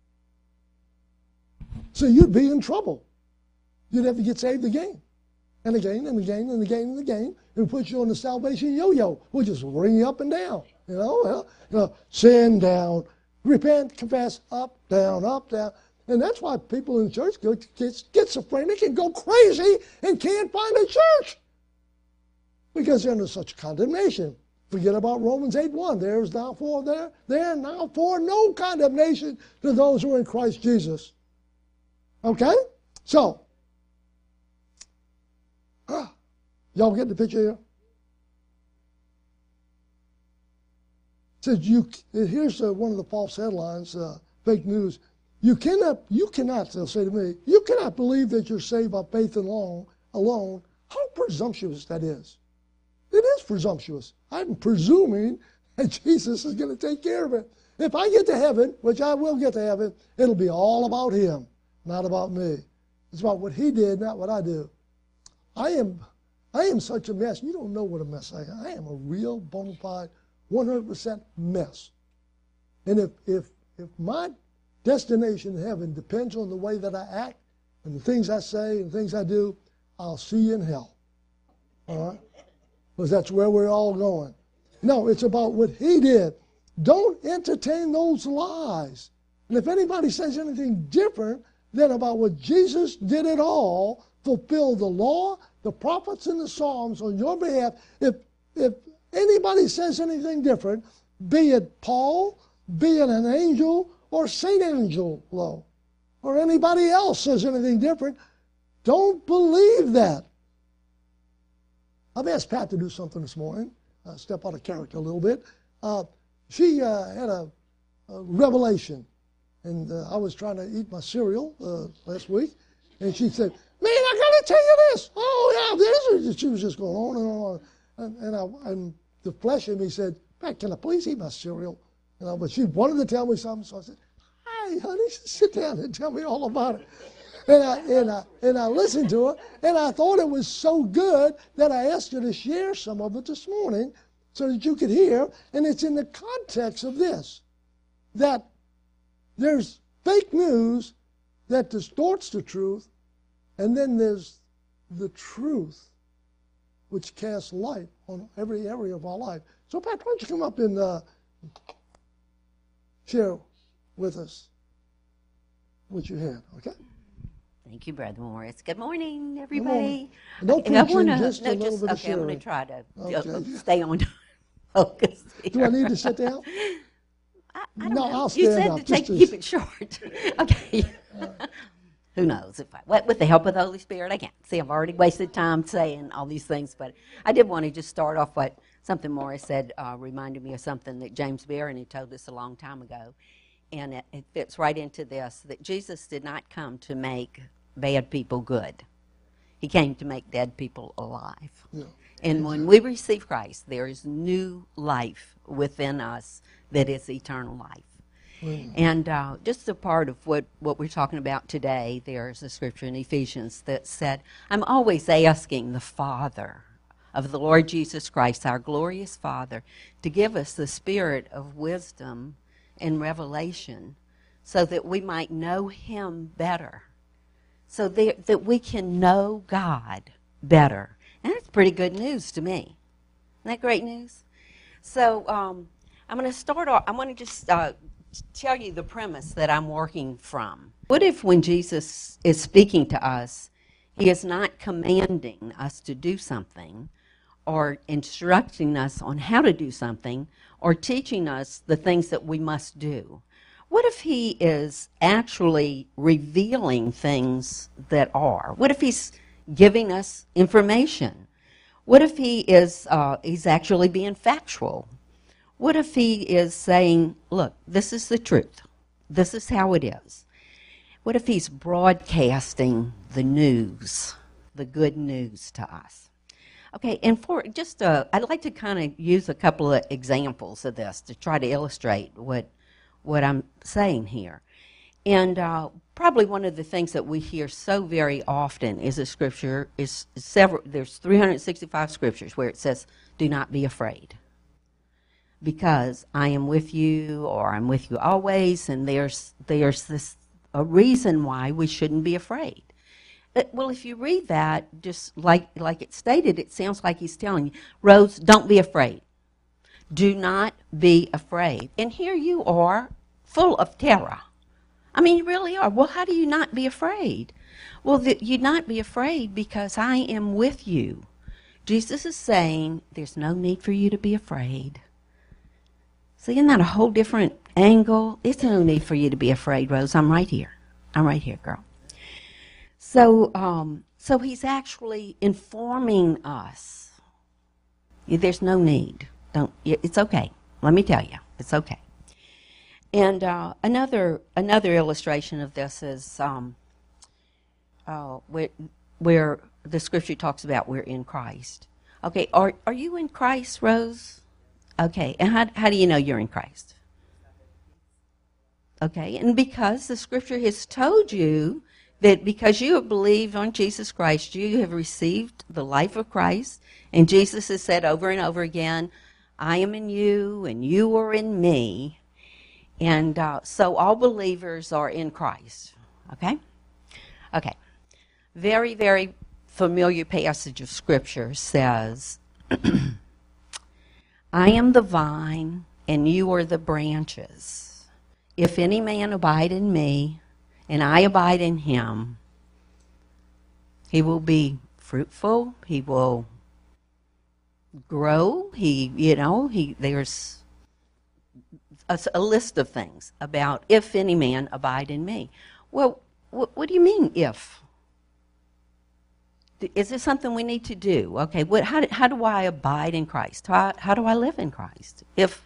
So you'd be in trouble. You'd have to get saved again. And again, and again, and again, and again. And put you on the salvation yo-yo. We'll just ring you up and down. You know, you know, sin down, repent, confess, up, down, up, down. And that's why people in the church get schizophrenic and go crazy and can't find a church. Because they're under such condemnation. Forget about Romans eight one. There's now for there, there now for no condemnation to those who are in Christ Jesus. Okay? So, uh, y'all get the picture here? It says you, here's uh, one of the false headlines, uh, fake news. You cannot, you cannot, they'll say to me, you cannot believe that you're saved by faith alone, alone. How presumptuous that is. It is presumptuous. I'm presuming that Jesus is going to take care of it. If I get to heaven, which I will get to heaven, it'll be all about him, not about me. It's about what he did, not what I do. I am, I am such a mess. You don't know what a mess I am. I am a real bona fide, one hundred percent mess. And if, if, if my destination in heaven depends on the way that I act and the things I say and the things I do, I'll see you in hell. All right? Because that's where we're all going. No, it's about what he did. Don't entertain those lies. And if anybody says anything different than about what Jesus did it all, fulfill the law, the prophets, and the Psalms on your behalf, if, if anybody says anything different, be it Paul, be it an angel, or Saint Angelo, or anybody else says anything different, don't believe that. I've asked Pat to do something this morning, uh, step out of character a little bit. Uh, she uh, had a, a revelation, and uh, I was trying to eat my cereal uh, last week, and she said, man, I got to tell you this. Oh, yeah, this is, she was just going on and on. And, and, I, and the flesh in me said, Pat, can I please eat my cereal? You know, but she wanted to tell me something, so I said, hey, honey, sit down and tell me all about it. And I, and, I, and I listened to her, and I thought it was so good that I asked her to share some of it this morning so that you could hear. And it's in the context of this, that there's fake news that distorts the truth, and then there's the truth which casts light on every area of our life. So, Pat, why don't you come up and uh, share with us what you had, okay? Thank you, Brother Morris. Good morning, everybody. No okay, I preaching, wanna, just no, a little just, bit of okay, I'm going sharing. to try to Okay. uh, stay on focus here. Do I need to sit down? I, I don't No, know. I'll You stand said up, to just take, to- keep it short. Okay. Who knows? If I, with the help of the Holy Spirit, I can't. See, I've already wasted time saying all these things, but I did want to just start off what something Morris said uh, reminded me of something that James Barron had told us a long time ago. And it, it fits right into this, that Jesus did not come to make bad people good. He came to make dead people alive. Yeah. And when we receive Christ, there is new life within us that is eternal life. Mm. And uh, just a part of what, what we're talking about today, there's a scripture in Ephesians that said, I'm always asking the Father of the Lord Jesus Christ, our glorious Father, to give us the spirit of wisdom and revelation so that we might know him better, so that, that we can know God better. And that's pretty good news to me. Isn't that great news? So um, I'm going to start off, I want to just uh, tell you the premise that I'm working from. What if when Jesus is speaking to us, he is not commanding us to do something or instructing us on how to do something or teaching us the things that we must do? What if he is actually revealing things that are? What if he's giving us information? What if he is uh, he's actually being factual? What if he is saying, look, this is the truth. This is how it is. What if he's broadcasting the news, the good news to us? Okay, and for just, uh, I'd like to kind of use a couple of examples of this to try to illustrate what what I'm saying here. And uh, probably one of the things that we hear so very often is a scripture, is several, there's three hundred sixty-five scriptures where it says, do not be afraid, because I am with you, or I'm with you always, and there's there's this a reason why we shouldn't be afraid. Uh, well, if you read that, just like like it stated, it sounds like he's telling you, Rose, don't be afraid. Do not be afraid. And here you are, full of terror. I mean, you really are. Well, how do you not be afraid? Well, the, you not be afraid because I am with you. Jesus is saying there's no need for you to be afraid. See, isn't that a whole different angle? It's no need for you to be afraid, Rose. I'm right here. I'm right here, girl. So, um, so he's actually informing us. There's no need. Don't. It's okay. Let me tell you, it's okay. And uh, another another illustration of this is um, uh, where, where the scripture talks about we're in Christ. Okay, are are you in Christ, Rose? Okay, and how how do you know you're in Christ? Okay, and because the scripture has told you that because you have believed on Jesus Christ, you have received the life of Christ, and Jesus has said over and over again, I am in you and you are in me. And uh, so all believers are in Christ, okay? Okay. Very, very familiar passage of Scripture says, I am the vine and you are the branches. If any man abide in me and I abide in him, he will be fruitful, he will grow, he, you know, he there's a, a list of things about if any man abide in me. Well, what, what do you mean if? Is this something we need to do? Okay, what, how, do, how do I abide in Christ? How, how do I live in Christ? If,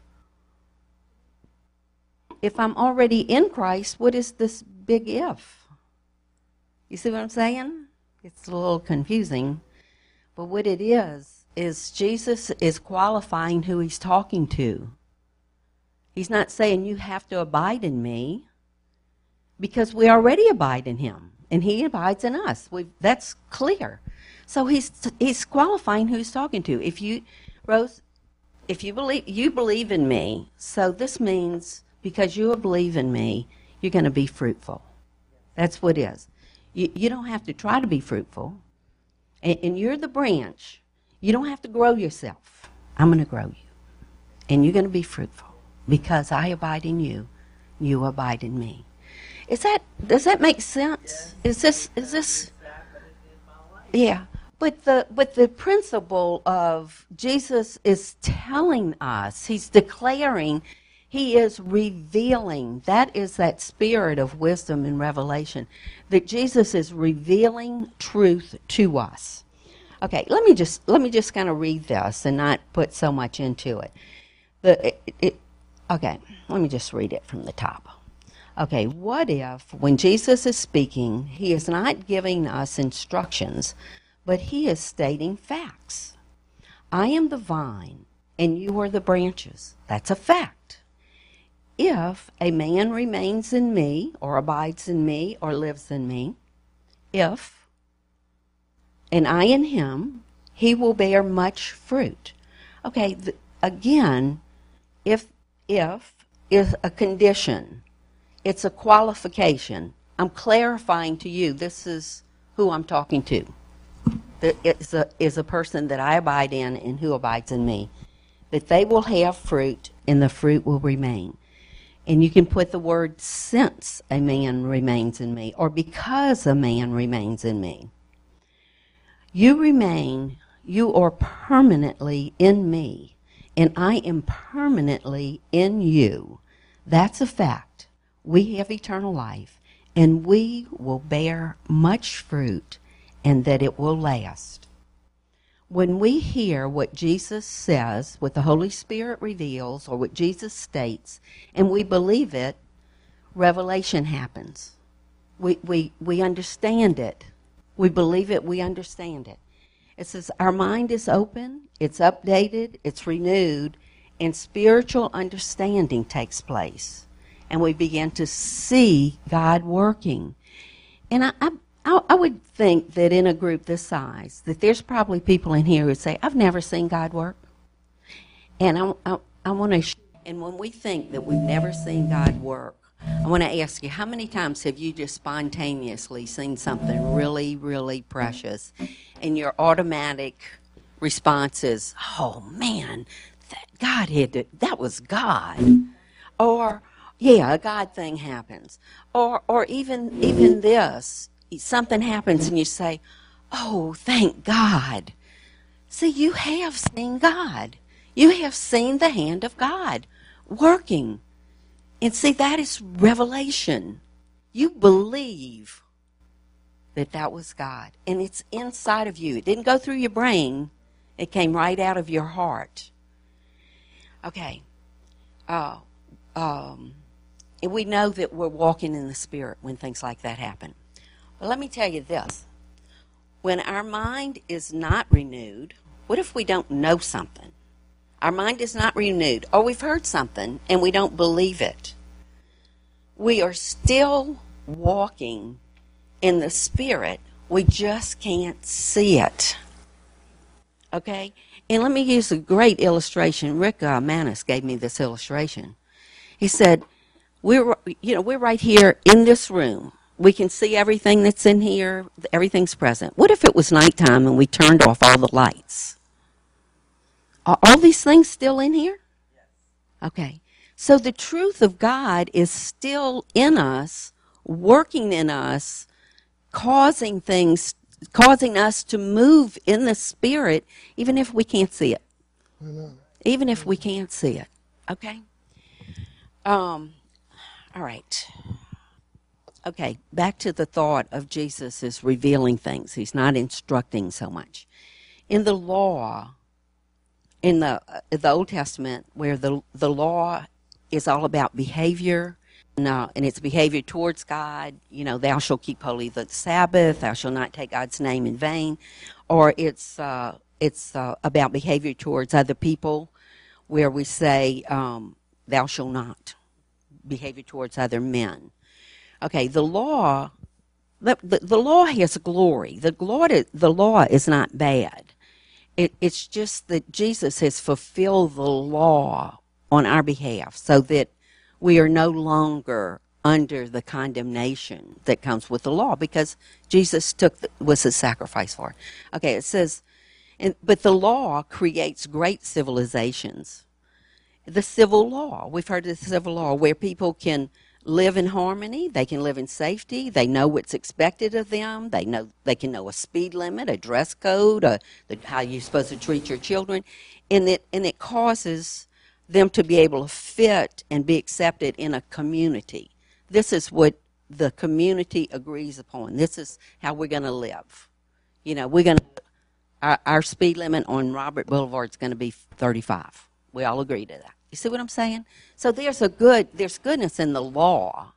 if I'm already in Christ, what is this big if? You see what I'm saying? It's a little confusing, but what it is, is Jesus is qualifying who he's talking to. He's not saying you have to abide in me, because we already abide in him, and he abides in us. We've, that's clear. So he's he's qualifying who he's talking to. If you, Rose, if you believe you believe in me, so this means because you believe in me, you're going to be fruitful. That's what it is. You you don't have to try to be fruitful, and, and you're the branch. You don't have to grow yourself. I'm going to grow you. And you're going to be fruitful because I abide in you. You abide in me. Is that, does that make sense? Is this, is this, yeah. But the, but the principle of Jesus is telling us, he's declaring, he is revealing. That is that spirit of wisdom and revelation, that Jesus is revealing truth to us. Okay, let me just let me just kind of read this and not put so much into it. The it, it, okay, let me just read it from the top. Okay, what if when Jesus is speaking, he is not giving us instructions, but he is stating facts? I am the vine, and you are the branches. That's a fact. If a man remains in me, or abides in me, or lives in me, if and I in him, he will bear much fruit. Okay, th- again, if if is a condition, it's a qualification. I'm clarifying to you, this is who I'm talking to. It's a, is a person that I abide in and who abides in me. That they will have fruit and the fruit will remain. And you can put the word since a man remains in me, or because a man remains in me. You remain, you are permanently in me, and I am permanently in you. That's a fact. We have eternal life, and we will bear much fruit, and that it will last. when we hear what Jesus says, what the Holy Spirit reveals, or what Jesus states, and we believe it, revelation happens. We, we, we understand it. We believe it, we understand it. It says our mind is open, it's updated, it's renewed, and spiritual understanding takes place. And we begin to see God working. And I, I, I would think that in a group this size, that there's probably people in here who say, I've never seen God work. And I, I, I want to, and when we think that we've never seen God work, I want to ask you, how many times have you just spontaneously seen something really, really precious, and your automatic response is, oh man, that God had to, that was God. Or, yeah, a God thing happens. Or, or even, even this, something happens and you say, oh, thank God. See, you have seen God. You have seen the hand of God working. And see, that is revelation. You believe that that was God. And it's inside of you. It didn't go through your brain. It came right out of your heart. Okay. Uh, um, and we know that we're walking in the Spirit when things like that happen. But let me tell you this. When our mind is not renewed, what if we don't know something? Our mind is not renewed, or we've heard something and we don't believe it. We are still walking in the Spirit. We just can't see it. Okay? And let me use a great illustration. Rick uh, Manis gave me this illustration. He said, we're, you know, we're right here in this room. We can see everything that's in here. Everything's present. What if it was nighttime and we turned off all the lights? Are all these things still in here? Okay. So the truth of God is still in us, working in us, causing things, causing us to move in the Spirit, even if we can't see it. Amen. Even if we can't see it. Okay? Um, all right. Okay, back to the thought of Jesus is revealing things. He's not instructing so much. In the law, in the uh, the Old Testament, where the the law is all about behavior, and, uh, and it's behavior towards God. You know, thou shalt keep holy the Sabbath. Thou shalt not take God's name in vain. Or it's uh, it's uh, about behavior towards other people, where we say, um, thou shalt not. Behavior towards other men. Okay, the law, the, the, the law has glory. The law, the law is not bad. It, it's just that Jesus has fulfilled the law on our behalf so that we are no longer under the condemnation that comes with the law because Jesus took the, was the sacrifice for it. Okay, it says, and, but the law creates great civilizations. The civil law, we've heard of the civil law where people can live in harmony, they can live in safety, they know what's expected of them, they know they can know a speed limit, a dress code, a, the, how you're supposed to treat your children, and it and it causes them to be able to fit and be accepted in a community. This is what the community agrees upon. This is how we're going to live. You know, we're going to our, our speed limit on Robert Boulevard is going to be thirty-five. We all agree to that. You see what I'm saying? So there's a good, there's goodness in the law.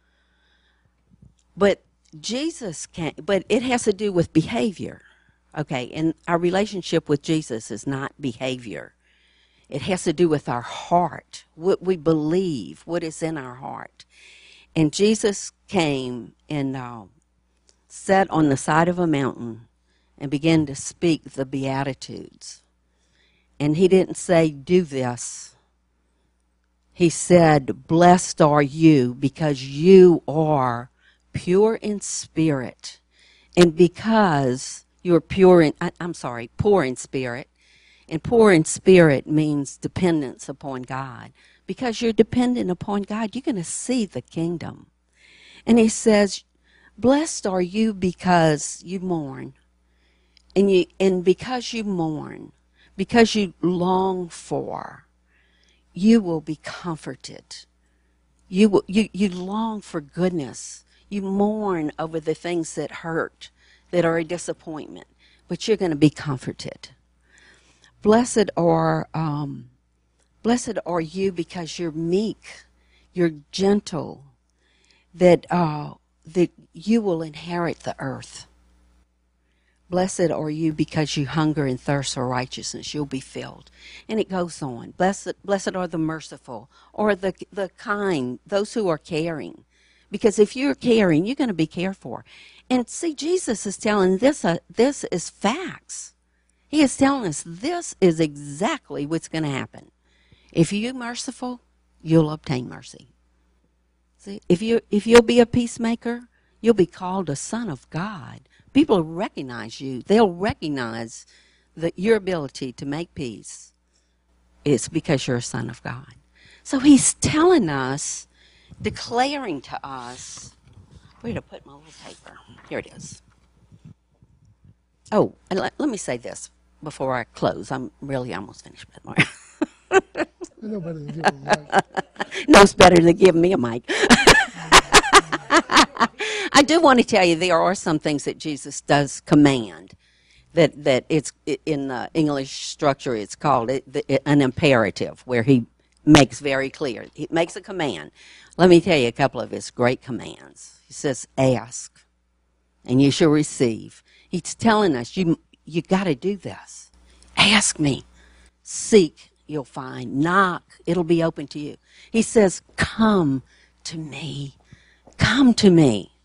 But Jesus can't, but it has to do with behavior. Okay, and our relationship with Jesus is not behavior. It has to do with our heart, what we believe, what is in our heart. And Jesus came and uh, sat on the side of a mountain and began to speak the Beatitudes. And he didn't say, do this. He said, blessed are you because you are pure in spirit. And because you're pure in, I, I'm sorry, poor in spirit. And poor in spirit means dependence upon God. Because you're dependent upon God, you're going to see the kingdom. And he says, blessed are you because you mourn. And you, and because you mourn, because you long for, you will be comforted. You, will, you, you long for goodness. You mourn over the things that hurt, that are a disappointment. But you're going to be comforted. Blessed are, um, blessed are you because you're meek, you're gentle, that uh, that you will inherit the earth. Blessed are you because you hunger and thirst for righteousness, you'll be filled. And it goes on. Blessed, blessed are the merciful, or the the kind, those who are caring. Because if you're caring, you're going to be cared for. And see, Jesus is telling this, uh, this is facts. He is telling us this is exactly what's going to happen. If you're merciful, you'll obtain mercy. See, if you if you'll be a peacemaker, you'll be called a son of God. People will recognize you. They'll recognize that your ability to make peace is because you're a son of God. So he's telling us, declaring to us, where to put my little paper? Here it is. Oh, and let, let me say this before I close. I'm really almost finished with Mark. No better than giving him a mic. No, it's better than giving me a mic. I do want to tell you there are some things that Jesus does command. That that it's in the English structure. It's called it, it, an imperative, where he makes very clear. He makes a command. Let me tell you a couple of his great commands. He says, "Ask, and you shall receive." He's telling us you you got to do this. Ask me, seek, you'll find. Knock, it'll be open to you. He says, "Come to me, come to me,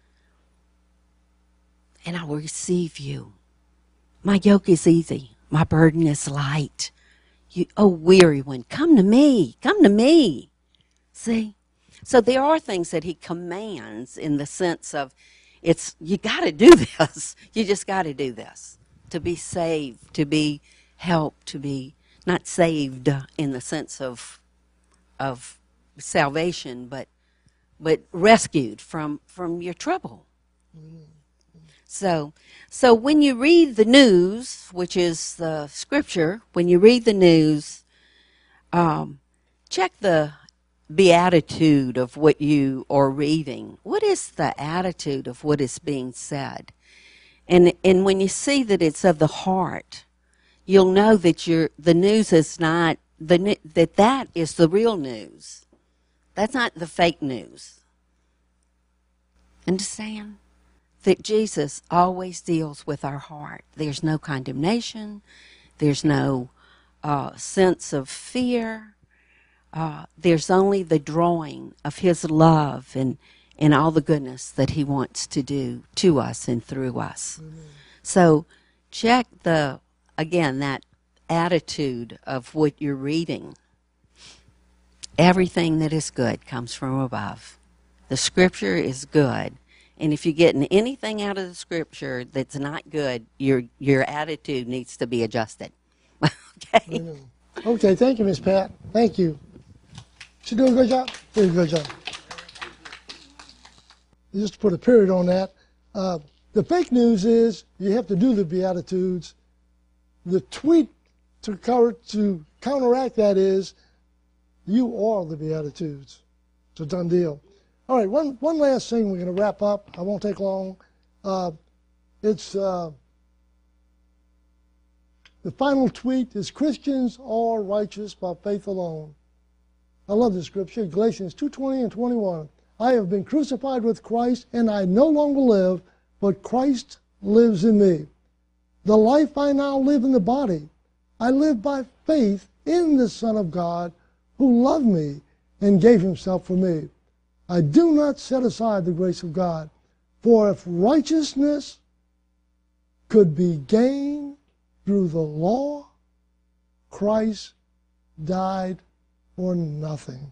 and I will receive you. My yoke is easy, my burden is light. You, oh, weary one, come to me, come to me." See? So there are things that he commands in the sense of, it's, you got to do this. You just got to do this. To be saved, to be helped, to be not saved in the sense of of salvation, but but rescued from, from your trouble. Mm-hmm. So, so when you read the news, which is the scripture, when you read the news, um, check the beatitude of what you are reading. What is the attitude of what is being said? And and when you see that it's of the heart, you'll know that you're, the news is not the that that is the real news. That's not the fake news. Understand? That Jesus always deals with our heart. There's no condemnation. There's no uh, sense of fear. Uh, there's only the drawing of his love and, and all the goodness that he wants to do to us and through us. Mm-hmm. So check the, again, that attitude of what you're reading. Everything that is good comes from above. The scripture is good. And if you're getting anything out of the scripture that's not good, your your attitude needs to be adjusted. Okay? Okay, thank you, Miss Pat. Thank you. She doing a good job? Doing a good job. Just to put a period on that, uh, the fake news is you have to do the Beatitudes. The tweet to, cover, to counteract that is you are the Beatitudes. It's a done deal. All right, one, one last thing we're going to wrap up. I won't take long. Uh, it's uh, the final tweet is, "Christians are righteous by faith alone." I love this scripture, Galatians two twenty and twenty-one. "I have been crucified with Christ, and I no longer live, but Christ lives in me. The life I now live in the body, I live by faith in the Son of God, who loved me and gave himself for me. I do not set aside the grace of God. For if righteousness could be gained through the law, Christ died for nothing.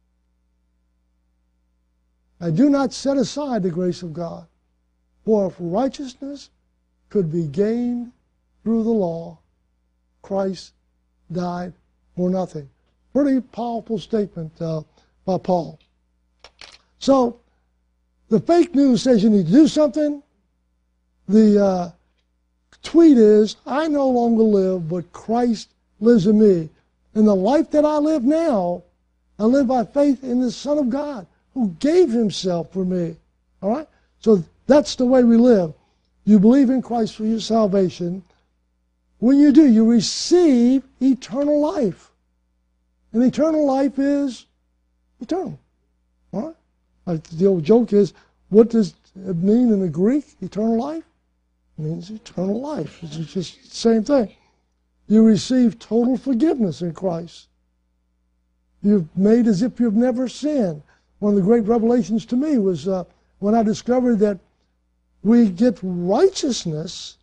I do not set aside the grace of God. For if righteousness could be gained through the law, Christ died for nothing." Pretty powerful statement uh, by Paul. So, the fake news says you need to do something. The uh, tweet is, "I no longer live, but Christ lives in me. In the life that I live now, I live by faith in the Son of God, who gave himself for me." All right? So that's the way we live. You believe in Christ for your salvation. When you do, you receive eternal life. And eternal life is eternal. All right? Like the old joke is, what does it mean in the Greek, eternal life? It means eternal life. It's just the same thing. You receive total forgiveness in Christ. You're made as if you've never sinned. One of the great revelations to me was uh, when I discovered that we get righteousness,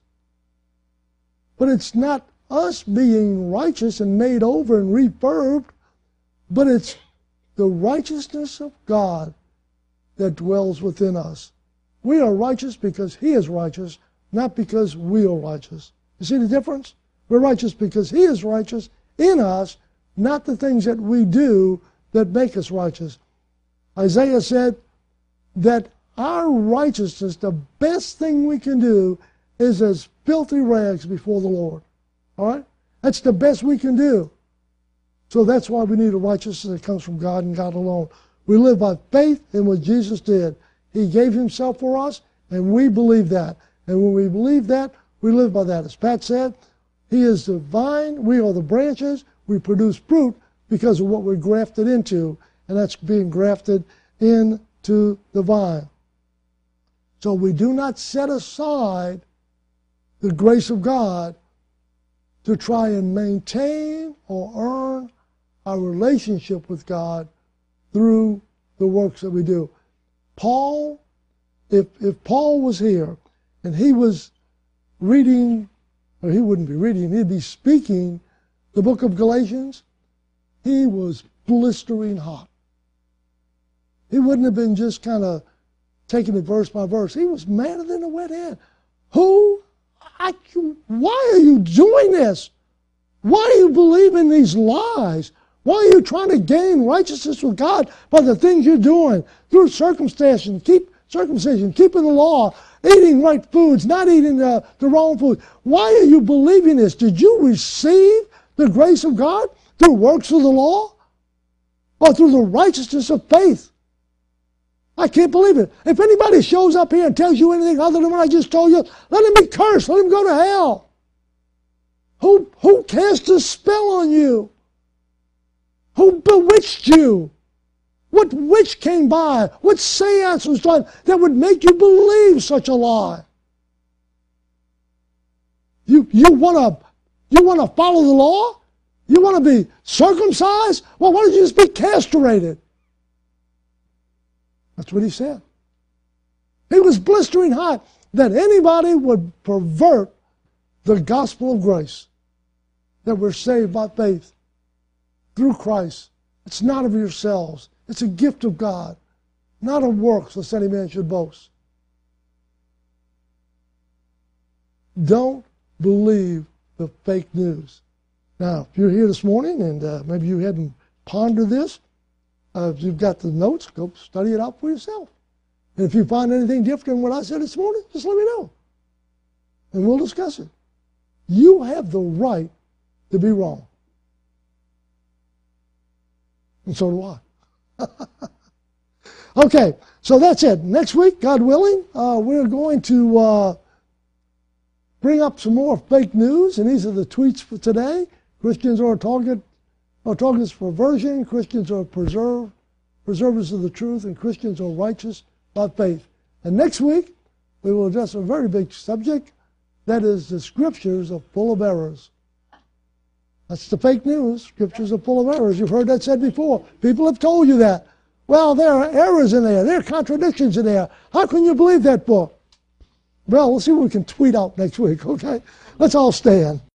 but it's not us being righteous and made over and refurbed, but it's the righteousness of God that dwells within us. We are righteous because He is righteous, not because we are righteous. You see the difference? We're righteous because He is righteous in us, not the things that we do that make us righteous. Isaiah said that our righteousness, the best thing we can do, is as filthy rags before the Lord. All right? That's the best we can do. So that's why we need a righteousness that comes from God and God alone. We live by faith in what Jesus did. He gave Himself for us, and we believe that. And when we believe that, we live by that. As Pat said, He is the vine, we are the branches, we produce fruit because of what we're grafted into, and that's being grafted into the vine. So we do not set aside the grace of God to try and maintain or earn our relationship with God through the works that we do. Paul, if, if Paul was here and he was reading, or he wouldn't be reading, he'd be speaking the book of Galatians, he was blistering hot. He wouldn't have been just kind of taking it verse by verse. He was madder than a wet hen. Who? I, why are you doing this? Why are you believing these lies? Why are you trying to gain righteousness with God by the things you're doing? Through circumcision, keep circumcision, keeping the law, eating right foods, not eating the, the wrong food. Why are you believing this? Did you receive the grace of God through works of the law? Or through the righteousness of faith? I can't believe it. If anybody shows up here and tells you anything other than what I just told you, let him be cursed. Let him go to hell. Who, who cast a spell on you? Who bewitched you? What witch came by? What seance was done that would make you believe such a lie? You, you want to you want to follow the law? You want to be circumcised? Well, why don't you just be castrated? That's what he said. He was blistering hot that anybody would pervert the gospel of grace, that we're saved by faith through Christ. It's not of yourselves. It's a gift of God, not of works, lest any man should boast. Don't believe the fake news. Now, if you're here this morning and uh, maybe you hadn't pondered this, Uh, if you've got the notes, go study it out for yourself. And if you find anything different than what I said this morning, just let me know. And we'll discuss it. You have the right to be wrong. And so do I. Okay, so that's it. Next week, God willing, uh, we're going to uh, bring up some more fake news. And these are the tweets for today. Christians are a target Our targets for perversion, Christians are preserved, preservers of the truth, and Christians are righteous by faith. And next week, we will address a very big subject, that is the Scriptures are full of errors. That's the fake news. Scriptures are full of errors. You've heard that said before. People have told you that. Well, there are errors in there. There are contradictions in there. How can you believe that book? Well, we'll see what we can tweet out next week, okay? Let's all stand.